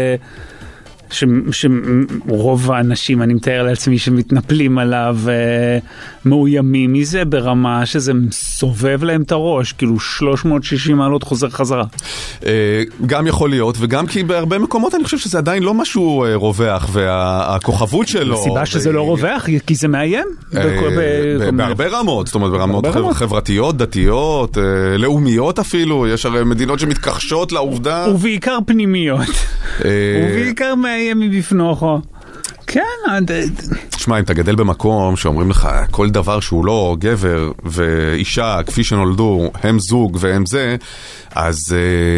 שרוב האנשים, אני מתאר לעצמי, שמתנפלים עליו מאוימים מזה ברמה שזה סובב להם את הראש, כאילו 360 מעלות חזרה. גם יכול להיות, וגם כי בהרבה מקומות אני חושב שזה עדיין לא משהו רווח, והכוכבות שלו... הסיבה שזה לא רווח, כי זה מאיים. בהרבה רמות, זאת אומרת, ברמות חברתיות, דתיות, לאומיות אפילו, יש הרי מדינות שמתכחשות לעובדה. ובעיקר פנימיות. ובעיקר מאיים מבפנוכו. כן. תשמע, אם אתה גדל במקום שאומרים לך כל דבר שהוא לא גבר ואישה, כפי שנולדו, הם זוג והם זה, אז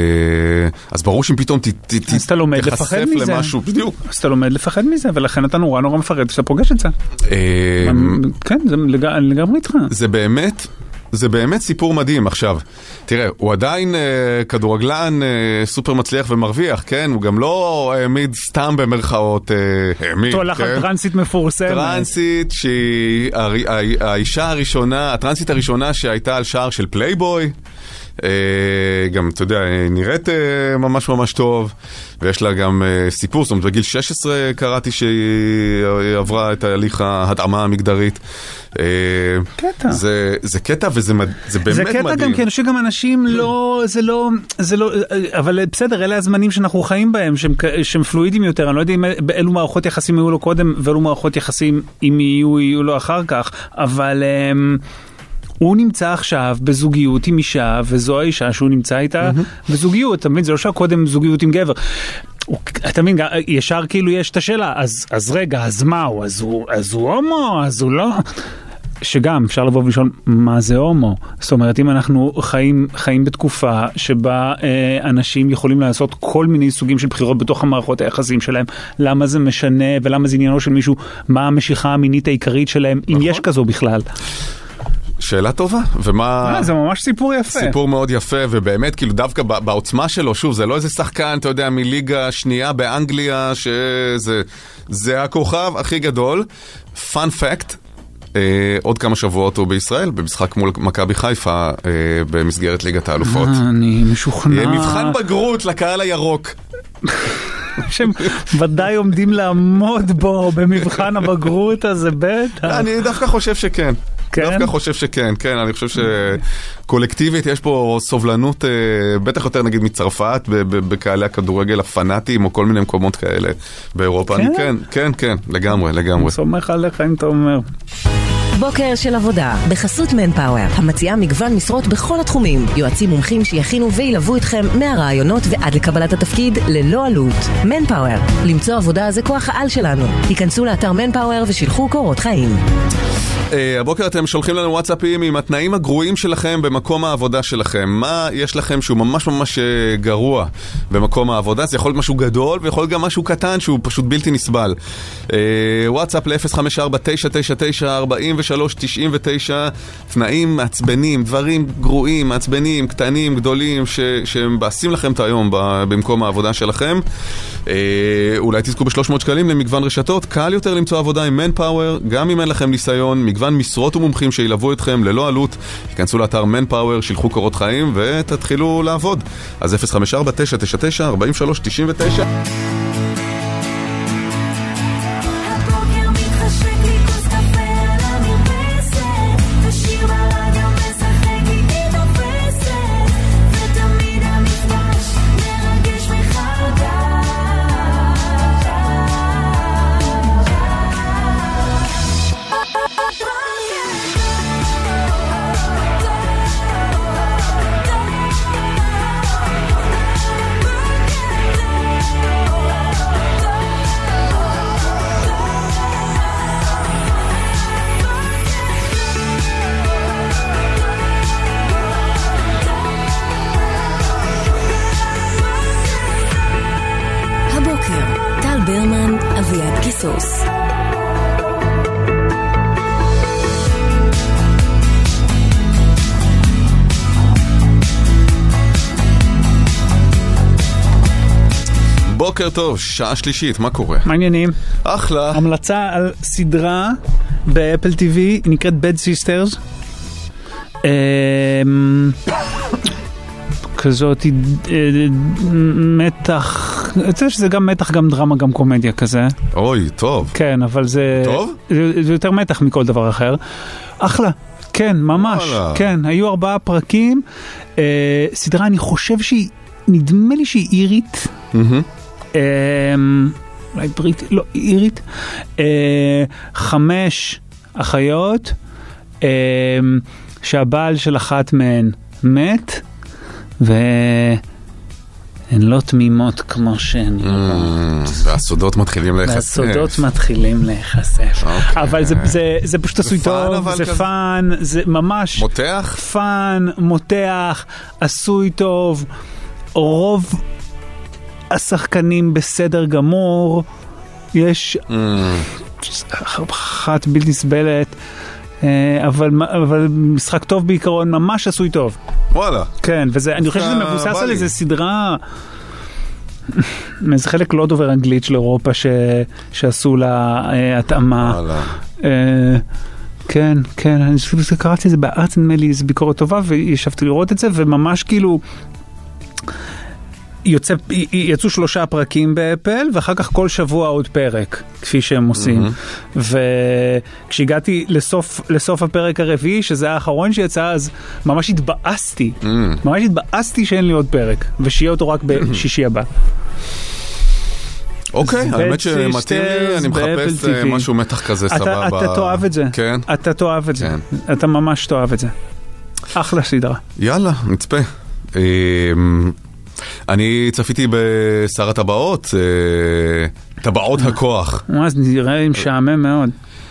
ברור שאם פתאום תחשף למשהו, בדיוק. אז אתה לומד לפחד מזה, ולכן אתה נורא מפחד שאתה פוגש את זה. כן, זה לגמרי איתך. זה באמת סיפור מדהים. עכשיו, תראה, הוא עדיין כדורגלן סופר מצליח ומרוויח, כן? הוא גם לא העמיד סתם במרכאות, תולחת טרנסית מפורסמת. טרנסית שהיא האישה הראשונה, הטרנסית הראשונה שהייתה על שער של פלייבוי, גם, אתה יודע, נראית ממש ממש טוב, ויש לה גם סיפור, זאת אומרת, בגיל 16 קראתי שהיא עברה את ההליך ההתאמה המגדרית. קטע. זה קטע, וזה באמת מדהים. זה קטע גם כן, שגם אנשים לא, זה לא, אבל בסדר, אלה הזמנים שאנחנו חיים בהם, שהם פלואידים יותר, אני לא יודע אם אילו מערכות יחסים היו לו קודם, ואילו מערכות יחסים אם יהיו לו אחר כך, אבל... הוא נמצא עכשיו בזוגיות עם אישה, וזו האישה שהוא נמצא איתה בזוגיות. אתה מבין, זה לא שקודם זוגיות עם גבר. אתה מבין, ישר כאילו יש את השאלה, אז רגע, אז מה הוא? אז הוא הומו? אז הוא לא? שגם אפשר לבוא ולשאול מה זה הומו. זאת אומרת, אם אנחנו חיים בתקופה שבה אנשים יכולים לעשות כל מיני סוגים של בחירות בתוך המערכות היחסים שלהם, למה זה משנה ולמה זה עניינו של מישהו, מה המשיכה המינית העיקרית שלהם, אם יש כזו בכלל? שאלה טובה, ומה... זה ממש סיפור יפה. סיפור מאוד יפה, ובאמת, כאילו דווקא בעוצמה שלו, שוב, זה לא איזה שחקן, אתה יודע, מליגה שנייה באנגליה, שזה הכוכב הכי גדול. פאנ פקט, עוד כמה שבועות הוא בישראל, במשחק מול מכבי חיפה, במסגרת ליגת האלופות. אני משוכנע. מבחן בגרות לקהל הירוק. שהם ודאי עומדים לעמוד בו במבחן הבגרות הזה, בטח. אני דווקא חושב שכן. דווקא חושב שכן, כן, אני חושב שקולקטיבית יש פה סובלנות, בטח יותר נגיד מצרפת, בקהלי הכדורגל הפנאטיים, או כל מיני מקומות כאלה באירופה. כן, לגמרי. אני סומך עליך אם אתה אומר. בוקר של עבודה, בחסות מנפאוור, המציעה מגוון משרות בכל התחומים, יועצים מומחים שיכינו וילוו אתכם מהרעיונות ועד לקבלת התפקיד ללא עלות. מנפאוור, למצוא עבודה זה כוח העל שלנו. היכנסו לאתר מנפאוור ושילחו קורות חיים. הבוקר אתם שולחים לנו וואטסאפים עם התנאים הגרועים שלכם במקום העבודה שלכם. מה יש לכם שהוא ממש ממש גרוע במקום העבודה? זה יכול להיות משהו גדול ויכול להיות גם משהו קטן שהוא פשוט בלתי נסבל. וואטסאפ ל-054-999-4399, תנאים מעצבנים, דברים גרועים, מעצבנים, קטנים, גדולים, שהם בעשים לכם את היום במקום העבודה שלכם. אולי תזכו ב-300 שקלים למגוון רשתות. קל יותר למצוא עבודה עם מנפאוור, גם אם אין לכם ניסיון, מגוון משרות ומומחים שילוו אתכם ללא עלות. היכנסו לאתר מנפאוור, שילחו קורות חיים ותתחילו לעבוד. אז 054-999-4399. בוקר טוב, שעה שלישית, מה קורה? מעניינים. אחלה. המלצה על סדרה באפל TV, היא נקראת Bad Sisters. כזאת מתח, אני חושב שזה גם מתח, גם דרמה, גם קומדיה כזה. אוי, טוב. כן, אבל זה... טוב? זה יותר מתח מכל דבר אחר. אחלה. כן, ממש. כן, היו 4 פרקים. סדרה, אני חושב שהיא, נדמה לי שהיא אירית. אולי בריטית, לא, אירית. 5 אחיות, שהבעל של אחת מהן מת, והן לא תמימות כמו שהן נראות. והסודות מתחילים להיחשף. אבל זה פשוט עשוי טוב, זה פן, זה ממש... מותח? פן, מותח, עשוי טוב, רוב השחקנים בסדר גמור, יש אחת בלתי סבלת, אבל משחק טוב בעיקרון, ממש עשוי טוב. וואלה. כן, אני חושב שזה מבוסס על איזה סדרה, מאיזה חלק לא דובר אנגלית של אירופה שעשו לה התאמה. כן, אני חושב שקראתי את זה בארץ, נדמה לי, זו ביקורת טובה, וישבתי לראות את זה, וממש כאילו יצאו 3 פרקים באפל, ואחר כך כל שבוע עוד פרק, כפי שהם עושים. וכשהגעתי לסוף הפרק הרביעי, שזה האחרון שיצא, אז ממש התבאסתי שאין לי עוד פרק, ושיהיה אותו רק בשישי הבא. אוקיי, האמת שמתאים לי, אני מחפש משהו מתח כזה סבבה. אתה תאהב את זה. כן? אתה תאהב את זה. אתה ממש תאהב את זה. אחלה סדרה. יאללה, נצפה. אני צפיתי בשר הטבעות, טבעות הכוח. אז נראה משעמם מאוד.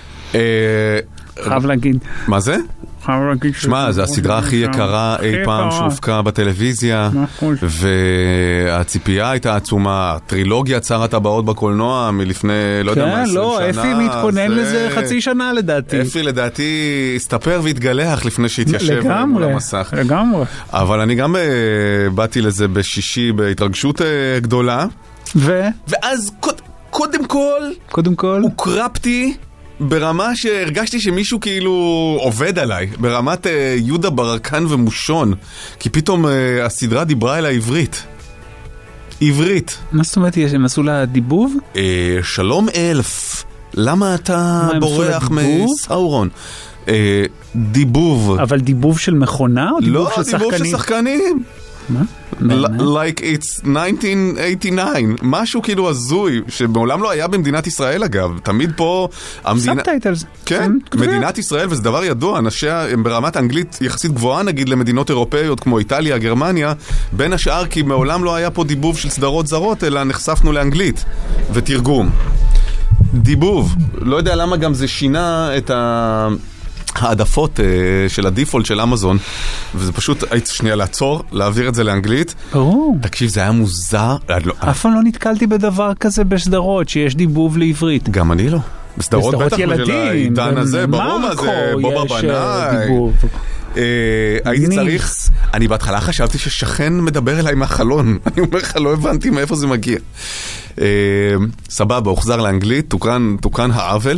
חייב להגיד. מה זה? שמע, זו הסדרה הכי יקרה אי פעם שהופקה בטלוויזיה, והציפייה הייתה עצומה. טרילוגיית שר הטבעות בקולנוע מלפני, לא יודע מה, 20 שנה. לא, אפי מתכונן לזה חצי שנה לדעתי. אפי לדעתי הסתפר והתגלח לפני שהתיישב מול המסך. לגמרי. אבל אני גם באתי לזה בשישי בהתרגשות גדולה. ואז קודם כל הוקרפתי ברמה שהרגשתי שמישהו כאילו עובד עליי, ברמת יהודה ברקן ומושון, כי פתאום הסדרה דיברה אל העברית. עברית. מה זאת אומרת, הם עשו לה דיבוב? שלום אלף, למה אתה בורח מסאורון? דיבוב. אבל דיבוב של מכונה או דיבוב של שחקנים? לא, דיבוב של שחקנים. מה? Like it's 1989, משהו כאילו הזוי, שמעולם לא היה במדינת ישראל אגב, תמיד פה סאבטייטלס. כן, מדינת ישראל, וזה דבר ידוע, אנשיה הם ברמת אנגלית יחסית גבוהה נגיד למדינות אירופאיות כמו איטליה, גרמניה, בין השאר כי מעולם לא היה פה דיבוב של סדרות זרות, אלא נחשפנו לאנגלית ותרגום. דיבוב, לא יודע למה גם זה שינה את העדפות של הדיפולט של אמזון, וזה פשוט, היית שנייה לעצור, להעביר את זה לאנגלית. תקשיב, זה היה מוזר. אף פעם לא נתקלתי בדבר כזה בסדרות, שיש דיבוב לעברית. גם אני לא. בסדרות בטח ילדים, של העידן הזה, ברור מה זה, בובה בנאי. הייתי צריך, אני בהתחלה חשבתי ששכן מדבר אליי מהחלון, אני אומר לך, לא הבנתי מאיפה זה מגיע. סבבה, הוחזר לאנגלית, תוקן העוול.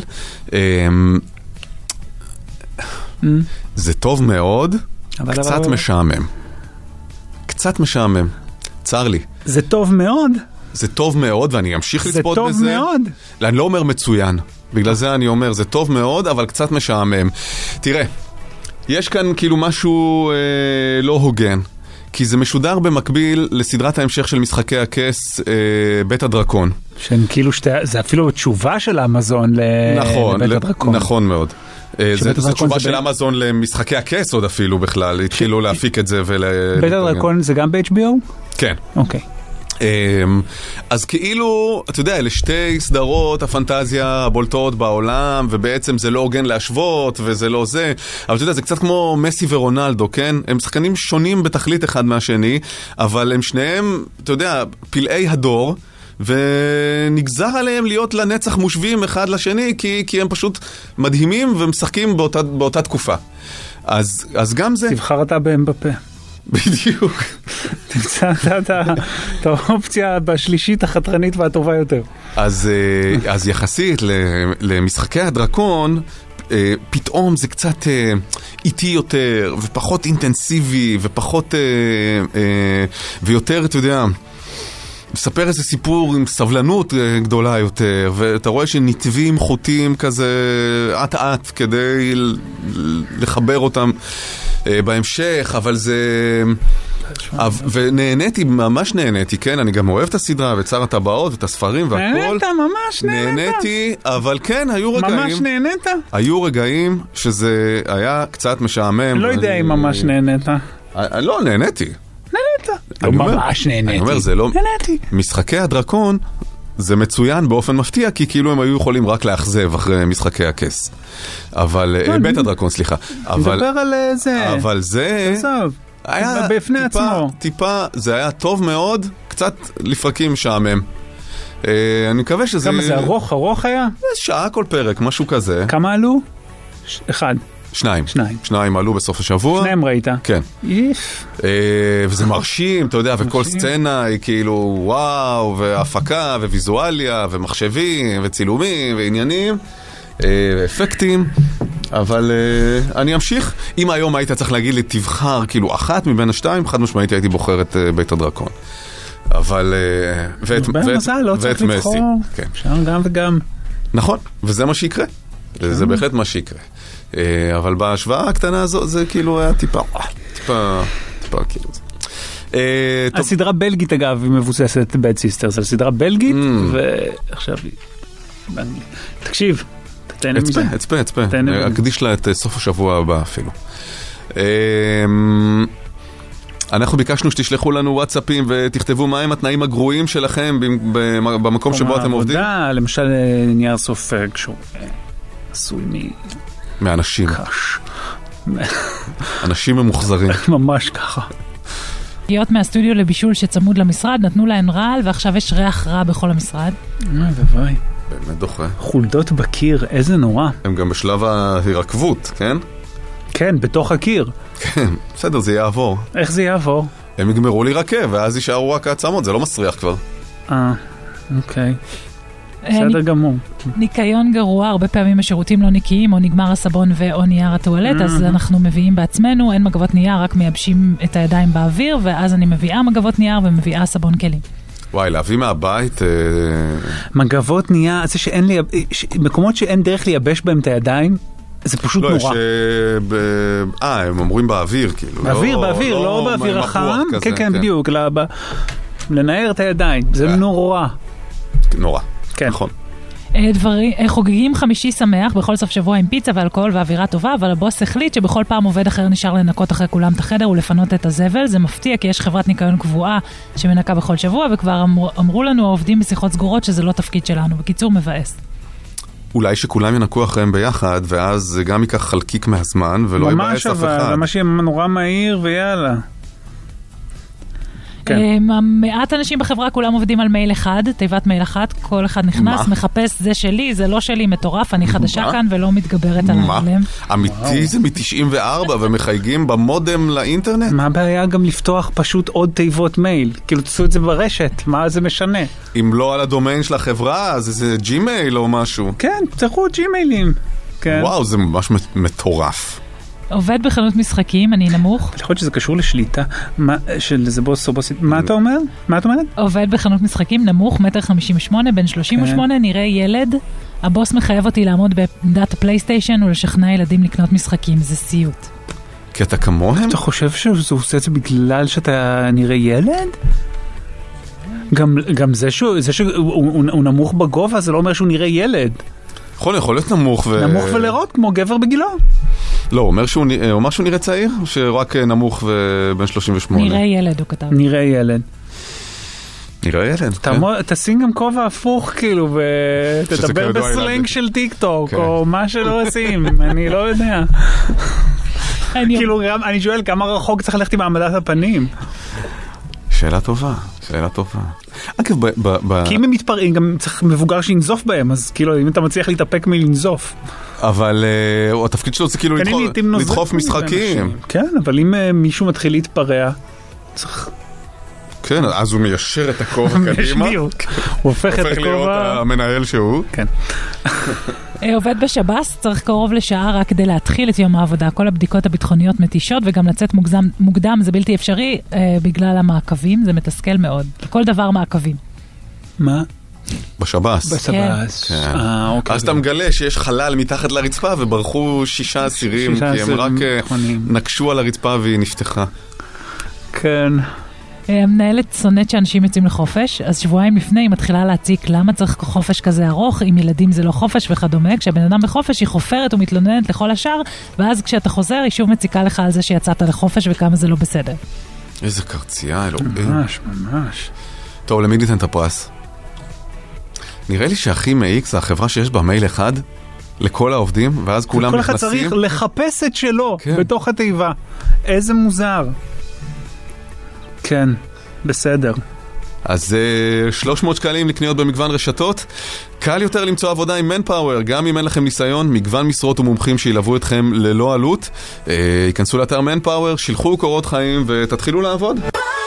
זה טוב מאוד, קצת משעמם. קצת משעמם. צר לי. זה טוב מאוד? זה טוב מאוד, ואני אמשיך לצפות בזה. זה טוב מאוד? אני לא אומר מצוין. בגלל זה אני אומר, זה טוב מאוד, אבל קצת משעמם. תראה, יש כאן כאילו משהו לא הוגן. כי זה משודר במקביל לסדרת ההמשך של משחקי הכס, בית הדרקון. שהן כאילו זה אפילו תשובה של אמזון לבית הדרקון. נכון מאוד. זו תשובה של אמזון למשחקי הכס עוד אפילו בכלל, התחילו להפיק את זה. בית הדרקון זה גם ב-HBO? כן. אוקיי. אז כאילו, אתה יודע, אלה שתי סדרות הפנטזיה הבולטות בעולם, ובעצם זה לא הוגן להשוות, וזה לא זה, אבל אתה יודע, זה קצת כמו מסי ורונלדו, כן? הם שחקנים שונים בתכלית אחד מהשני, אבל הם שניהם, אתה יודע, פלאי הדור, ונגזר עליהם להיות לנצח מושבים אחד לשני, כי הם פשוט מדהימים ומשחקים באותה תקופה. אז גם זה... תבחר אתה בהם בפה. בדיוק. תמצא את האופציה בשלישית החתרנית והטובה יותר. אז יחסית למשחקי הדרקון, פתאום זה קצת איטי יותר, ופחות אינטנסיבי, ופחות, ויותר, אתה יודע, מספר איזה סיפור עם סבלנות גדולה יותר, ואתה רואה שנתבים חוטים כזה עט כדי לחבר אותם בהמשך, אבל זה... ונהניתי, ממש נהניתי, כן? אני גם אוהב את הסדרה ואת שר הטבעות ואת הספרים והכל. נהנית, ממש נהנית. נהניתי, אבל כן, היו רגעים... ממש נהנית? היו רגעים שזה היה קצת משעמם. לא יודע אם ממש נהנית. לא, נהניתי. לא ממש נהניתי. אני אומר, זה לא... נהניתי. משחקי הדרקון זה מצוין באופן מפתיע, כי כאילו הם היו יכולים רק לאכזב אחרי משחקי הכס. אבל... בית הדרקון, סליחה. נדבר על זה. אבל זה... היה בפני עצמו. טיפה, זה היה טוב מאוד, קצת לפרקים משעמם. אני מקווה שזה... כמה זה ארוך היה? שעה כל פרק, משהו כזה. כמה עלו? אחד. שניים עלו בסוף השבוע. שניהם ראית? כן. וזה מרשים, אתה יודע, וכל סצנה היא כאילו וואו, והפקה, וויזואליה, ומחשבים, וצילומים, ועניינים, ואפקטים. אבל אני אמשיך. אם היום היית צריך להגיד לי, תבחר כאילו אחת מבין השתיים, חד משמעית הייתי בוחר את בית הדרקון. אבל... ואת מסי. אפשר גם וגם. נכון, וזה מה שיקרה. זה בהחלט מה שיקרה. אבל בהשוואה הקטנה הזו, זה כאילו היה טיפה כאילו זה. הסדרה בלגית אגב, היא מבוססת בד סיסטרס, על סדרה בלגית, ועכשיו היא... תקשיב, תתן מזה. אצפה. אקדיש לה את סוף השבוע הבא אפילו. אנחנו ביקשנו שתשלחו לנו וואטסאפים ותכתבו מהם התנאים הגרועים שלכם במקום שבו אתם עובדים. למשל נייר סופג שהוא עשוי מאנשים. אנשים ממוחזרים. ממש ככה. הגיעות מהסטודיו לבישול שצמוד למשרד, נתנו להן רעל, ועכשיו יש ריח רע בכל המשרד. ובואי. באמת דוחה. חולדות בקיר, איזה נורא. הם גם בשלב ההירקבות, כן? כן, בתוך הקיר. כן, בסדר, זה יעבור. איך זה יעבור? הם יגמרו להירקב, ואז יישארו רק העצמות, זה לא מסריח כבר. אוקיי. בסדר גמור. ניקיון גרוע, הרבה פעמים השירותים לא נקיים, או נגמר הסבון או נייר הטואלט, אז אנחנו מביאים בעצמנו, אין מגבות נייר, רק מייבשים את הידיים באוויר, ואז אני מביאה מגבות נייר ומביאה סבון כלים. וואי, להביא מהבית... מגבות נייר, זה שאין לי... מקומות שאין דרך לייבש בהם את הידיים, זה פשוט נורא. הם אומרים באוויר, כאילו. באוויר, לא באוויר החם. כן, בדיוק. לנער את הידיים. זה נורא. נורא. נכון. חוגגים חמישי שמח בכל סוף שבוע עם פיצה ואלכוהול ואווירה טובה, אבל הבוס החליט שבכל פעם עובד אחר נשאר לנקות אחרי כולם את החדר ולפנות את הזבל. זה מפתיע כי יש חברת ניקיון קבועה שמנקה בכל שבוע, וכבר אמרו לנו העובדים בשיחות סגורות שזה לא תפקיד שלנו. בקיצור, מבאס. אולי שכולם ינקו אחריהם ביחד, ואז זה גם ייקח חלקיק מהזמן, ולא יבאס אף אחד. ממש יהיה נורא מהיר ויאללה. מעט אנשים בחברה כולם עובדים על מייל אחד, תיבת מייל אחת, כל אחד נכנס, מחפש זה שלי, זה לא שלי, מטורף, אני חדשה כאן ולא מתגברת על העולם. אמיתי זה מ-94 ומחייגים במודם לאינטרנט? מה הבעיה גם לפתוח פשוט עוד תיבות מייל? כאילו תעשו את זה ברשת, מה זה משנה? אם לא על הדומיין של החברה, אז זה ג'ימייל או משהו. כן, תצטרכו ג'ימיילים. וואו, זה ממש מטורף. עובד בחנות משחקים, אני נמוך. אני חושב שזה קשור לשליטה של איזה בוס או בוסית. מה אתה אומר? מה את אומרת? עובד בחנות משחקים, נמוך, 1.58 מטר, בן 38, נראה ילד. הבוס מחייב אותי לעמוד בעמדת הפלייסטיישן ולשכנע ילדים לקנות משחקים. זה סיוט. כי אתה כמוהם? אתה חושב שהוא עושה את זה בגלל שאתה נראה ילד? גם זה שהוא נמוך בגובה, זה לא אומר שהוא נראה ילד. יכול להיות נמוך נמוך ולראות כמו גבר בגילו. לא, הוא אומר שהוא נראה צעיר, או שרק נמוך ובן 38? נראה ילד, הוא כתב. נראה ילד. נראה ילד, כן. תשים גם כובע הפוך, כאילו, ותדבר בסלנג של טיק טוק, או מה שלא עושים, אני לא יודע. כאילו, אני שואל, כמה רחוק צריך ללכת עם העמדת הפנים? שאלה טובה. אגב, כי אם הם מתפרעים, גם צריך מבוגר שינזוף בהם, אז כאילו, אם אתה מצליח להתאפק מלנזוף. אבל התפקיד שלו זה כאילו לדחוף משחקים. כן, אבל אם מישהו מתחיל להתפרע, צריך... כן, אז הוא מיישר את הכובע קדימה. הוא הופך את הכובע... הופך להיות המנהל שהוא. כן. עובד בשב"ס, צריך קרוב לשעה רק כדי להתחיל את יום העבודה. כל הבדיקות הביטחוניות מתישות, וגם לצאת מוקדם זה בלתי אפשרי בגלל המעקבים, זה מתסכל מאוד. כל דבר מעקבים. מה? בשב"ס. אז אתה מגלה שיש חלל מתחת לרצפה, וברחו 6 אסירים, כי הם רק נקשו על הרצפה והיא נפתחה. כן. המנהלת שונאת שאנשים יוצאים לחופש, אז שבועיים לפני היא מתחילה להציק למה צריך חופש כזה ארוך, עם ילדים זה לא חופש וכדומה. כשהבן אדם בחופש היא חופרת ומתלוננת לכל השאר, ואז כשאתה חוזר היא שוב מציקה לך על זה שיצאת לחופש וכמה זה לא בסדר. איזה קרצייה, אלוהים. ממש. טוב, למי ניתן את הפרס? נראה לי שהכי מעיק זה החברה שיש בה מייל אחד לכל העובדים, ואז כולם נכנסים. כל אחד צריך לחפש את שלו בתוך התיבה. איזה מוזר. כן, בסדר. אז 300 שקלים לקניות במגוון רשתות. קל יותר למצוא עבודה עם מנפאוור, גם אם אין לכם ניסיון, מגוון משרות ומומחים שילוו אתכם ללא עלות. ייכנסו לאתר מנפאוור, שילחו קורות חיים ותתחילו לעבוד.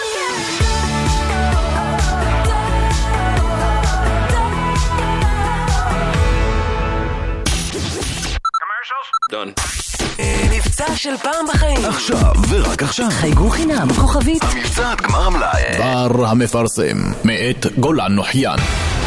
מבצע של פעם בחיים. עכשיו ורק עכשיו. חייגו חינם, כוכבית. המבצע עד גמר המלאי. בר המפרסם, מאת גולן נוחיין.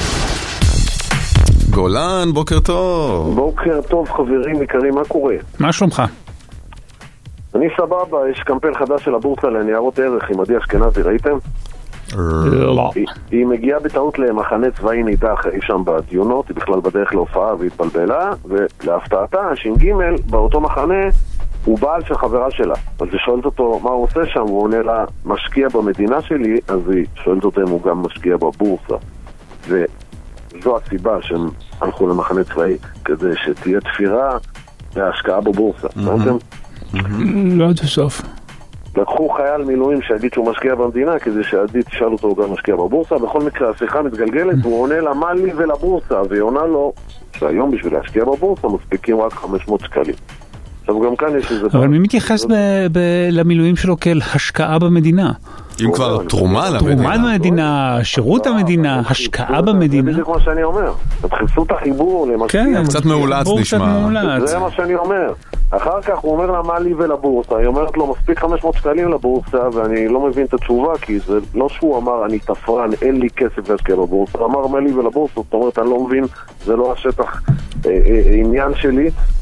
גולן, בוקר טוב. בוקר טוב חברים יקרים, מה קורה? מה שלומך? אני סבבה, יש קמפיין חדש של הבורסה לניירות ערך עם עדי אשכנזי, ראיתם? לא. היא מגיעה בטעות למחנה צבאי נידח אי שם בדיונות, היא בכלל בדרך להופעה והתבלבלה, ולהפתעתה, ש"ג באותו מחנה הוא בעל של חברה שלה. אז היא שואלת אותו מה הוא עושה שם, והוא עונה לה, משקיע במדינה שלי, אז היא שואלת אותו אם הוא גם משקיע בבורסה. וזו הסיבה שהם הלכו למחנה צבאי, כדי שתהיה תפירה להשקעה בבורסה. ראיתם? לא עד הסוף. לקחו חייל מילואים שיגיד שהוא משקיע במדינה, כדי שעדי תשאל אותו הוא גם משקיע בבורסה. בכל מקרה השיחה מתגלגלת, הוא עונה לה מה לי ולבורסה, והיא עונה לו שהיום בשביל להשקיע בבורסה מספיקים רק 500 שקלים. עכשיו גם כאן יש איזה... אבל מי מתייחס למילואים שלו כאל השקעה במדינה? אם כבר תרומה למדינה. תרומה למדינה, שירות המדינה, השקעה במדינה. זה בדיוק מה שאני אומר. תתחיסו את החיבור למשקיע. כן, קצת מאולץ נשמע. זה מה שאני אומר. אחר כך הוא אומר לה מה לי ולבורסה. היא אומרת לו מספיק 500 שקלים לבורסה, ואני לא מבין את התשובה, כי זה לא שהוא אמר אני תפרן, אין לי כסף להשקיע בבורסה. הוא אמר מה לי ולבורסה, זאת אומרת אני לא מבין, זה לא השטח עניין שלי.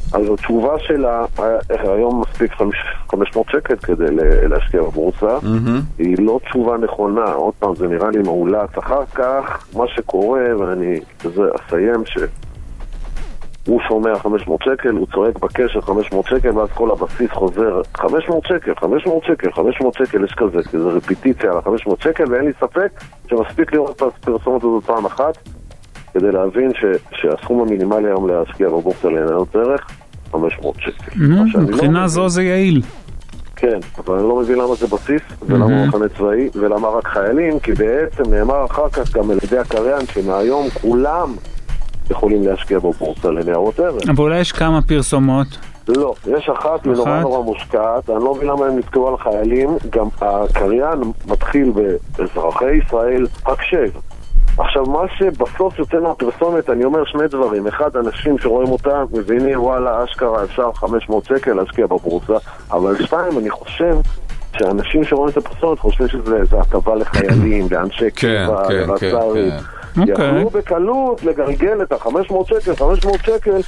אז התשובה שלה, היום מספיק 500 שקל כדי להשקיע בבורסה, היא לא תשובה נכונה, עוד פעם זה נראה לי מעולץ. אחר כך מה שקורה, ואני אסיים הוא שומע 500 שקל, הוא צועק בקשר 500 שקל, ואז כל הבסיס חוזר 500 שקל, 500 שקל, 500 שקל, יש כזה, כי זה רפיטיציה על ה-500 שקל, ואין לי ספק שמספיק לראות את הפרסומת הזאת פעם אחת, כדי להבין שהסכום המינימלי היום להשקיע בבורסה לעניינות ערך, 500 שקל. מבחינה זו זה יעיל. כן, אבל אני לא מבין למה זה בסיס, ולמה מחנה צבאי, ולמה רק חיילים, כי בעצם נאמר אחר כך גם על ידי הקריין, שמהיום כולם יכולים להשקיע בבורסה לניירות ערך. אבל אולי יש כמה פרסומות? לא, יש אחת ונורא נורא מושקעת, אני לא מבין למה הם נתקעו על חיילים, גם הקריין מתחיל באזרחי ישראל, הקשב. עכשיו, מה שבסוף יוצא מהפרסומת, אני אומר שני דברים. אחד, אנשים שרואים אותה, מבינים, וואלה, אשכרה, אפשר 500 שקל להשקיע בבורסה, אבל שתיים, אני חושב שאנשים שרואים את הפרסומת חושבים שזה הטבה לחיילים, לאנשי קבע, לרצרים. יכלו בקלות לגלגל את ה-500 שקל, 500 שקל,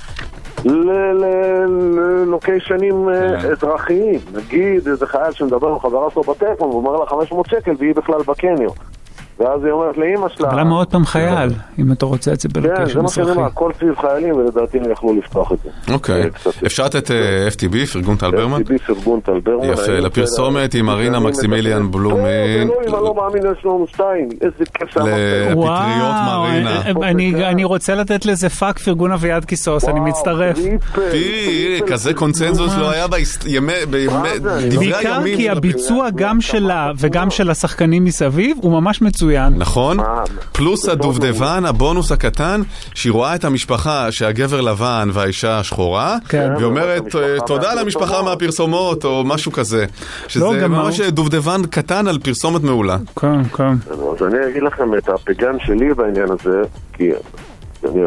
ללוקיישנים אזרחיים. נגיד איזה חייל שמדבר עם חברה שלו בטלפון ואומר לה 500 שקל והיא בכלל בקניון, ואז היא אומרת לאמא שלה... למה עוד פעם חייל, אם אתה רוצה את זה בלוקיישן אזרחי? כן, זה מה שאני אומר, הכל סביב חיילים, ולדעתי הם יכלו לפתוח את זה. אוקיי, אפשר לתת FTB, פרגון טל ברמן? FTB, פרגון טל ברמן. יפה, לפרסומת עם מרינה מקסימיליאן בלומין. אני לא מאמין, יש לנו 2, איזה כיף שאמרת. לפטריות מרינה. אני רוצה לתת לזה פאק פרגון אביעד כיסוס, אני מצטרף. כזה קונצנזוס לא היה דברי הימים. בעיקר כי הביצוע גם שלה וגם של השחקנים מסביב הוא ממש מצוין. נכון? פלוס הדובדבן, הבונוס הקטן, שהיא רואה את המשפחה שהגבר לבן והאישה שחורה, והיא אומרת תודה למשפחה מהפרסומות או משהו כזה, שזה ממש דובדבן קטן על פרסומת מעולה. כן, כן. אז אני אגיד לכם את הפגן שלי בעניין הזה, כי אני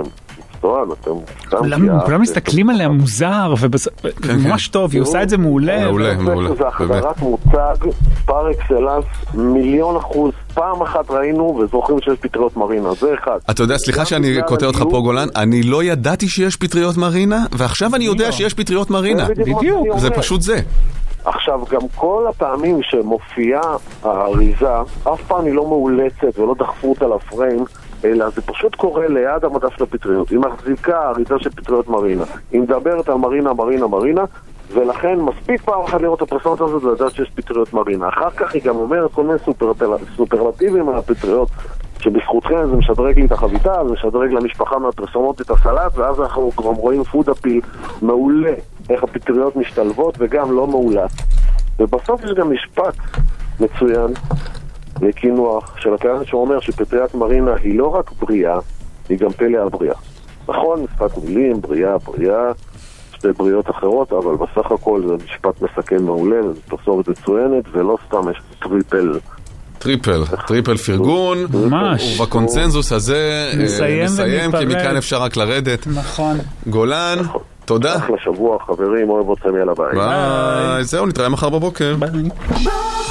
כולם מסתכלים עליה מוזר וממש טוב, היא עושה את זה מעולה. זה החדרת מוצג פר אקסלנס, 1,000,000%. פעם אחת ראינו וזוכרים שיש פטריות מרינה, זה אחד. אתה יודע, סליחה שאני קוטע אותך פה גולן, אני לא ידעתי שיש פטריות מרינה, ועכשיו אני יודע שיש פטריות מרינה. בדיוק. זה פשוט זה. עכשיו, גם כל הפעמים שמופיעה האריזה, אף פעם היא לא מאולצת ולא דחפו אותה לפריים, אלא זה פשוט קורה ליד המדף של הפטריות. היא מחזיקה האריזה של פטריות מרינה. היא מדברת על מרינה, ולכן מספיק פעם אחת לראות את הפרסומת הזאת ולדעת שיש פטריות מרינה. אחר כך היא גם אומרת כל מיני סופרלטיבים על הפטריות, שבזכותכם זה משדרג לי את החביתה, זה משדרג למשפחה מהפרסומות את הסלט, ואז אנחנו גם רואים פוד אפיל מעולה, איך הפטריות משתלבות וגם לא מעולה. ובסוף יש גם משפט מצוין לקינוח של הקריין שאומר שפטריית מרינה היא לא רק בריאה, היא גם פלא הבריאה. נכון, משפט מילים, בריאה, שתי בריאות אחרות, אבל בסך הכל זה משפט מסכם מעולה, זה פרסומת מצוינת, ולא סתם יש טריפל פרגון, ממש. ובקונצנזוס הזה נסיים, כי מכאן אפשר רק לרדת. נכון. גולן, תודה. אחלה שבוע, חברים, אוהב אתכם, יאללה ביי. ביי. זהו, נתראה מחר בבוקר. ביי.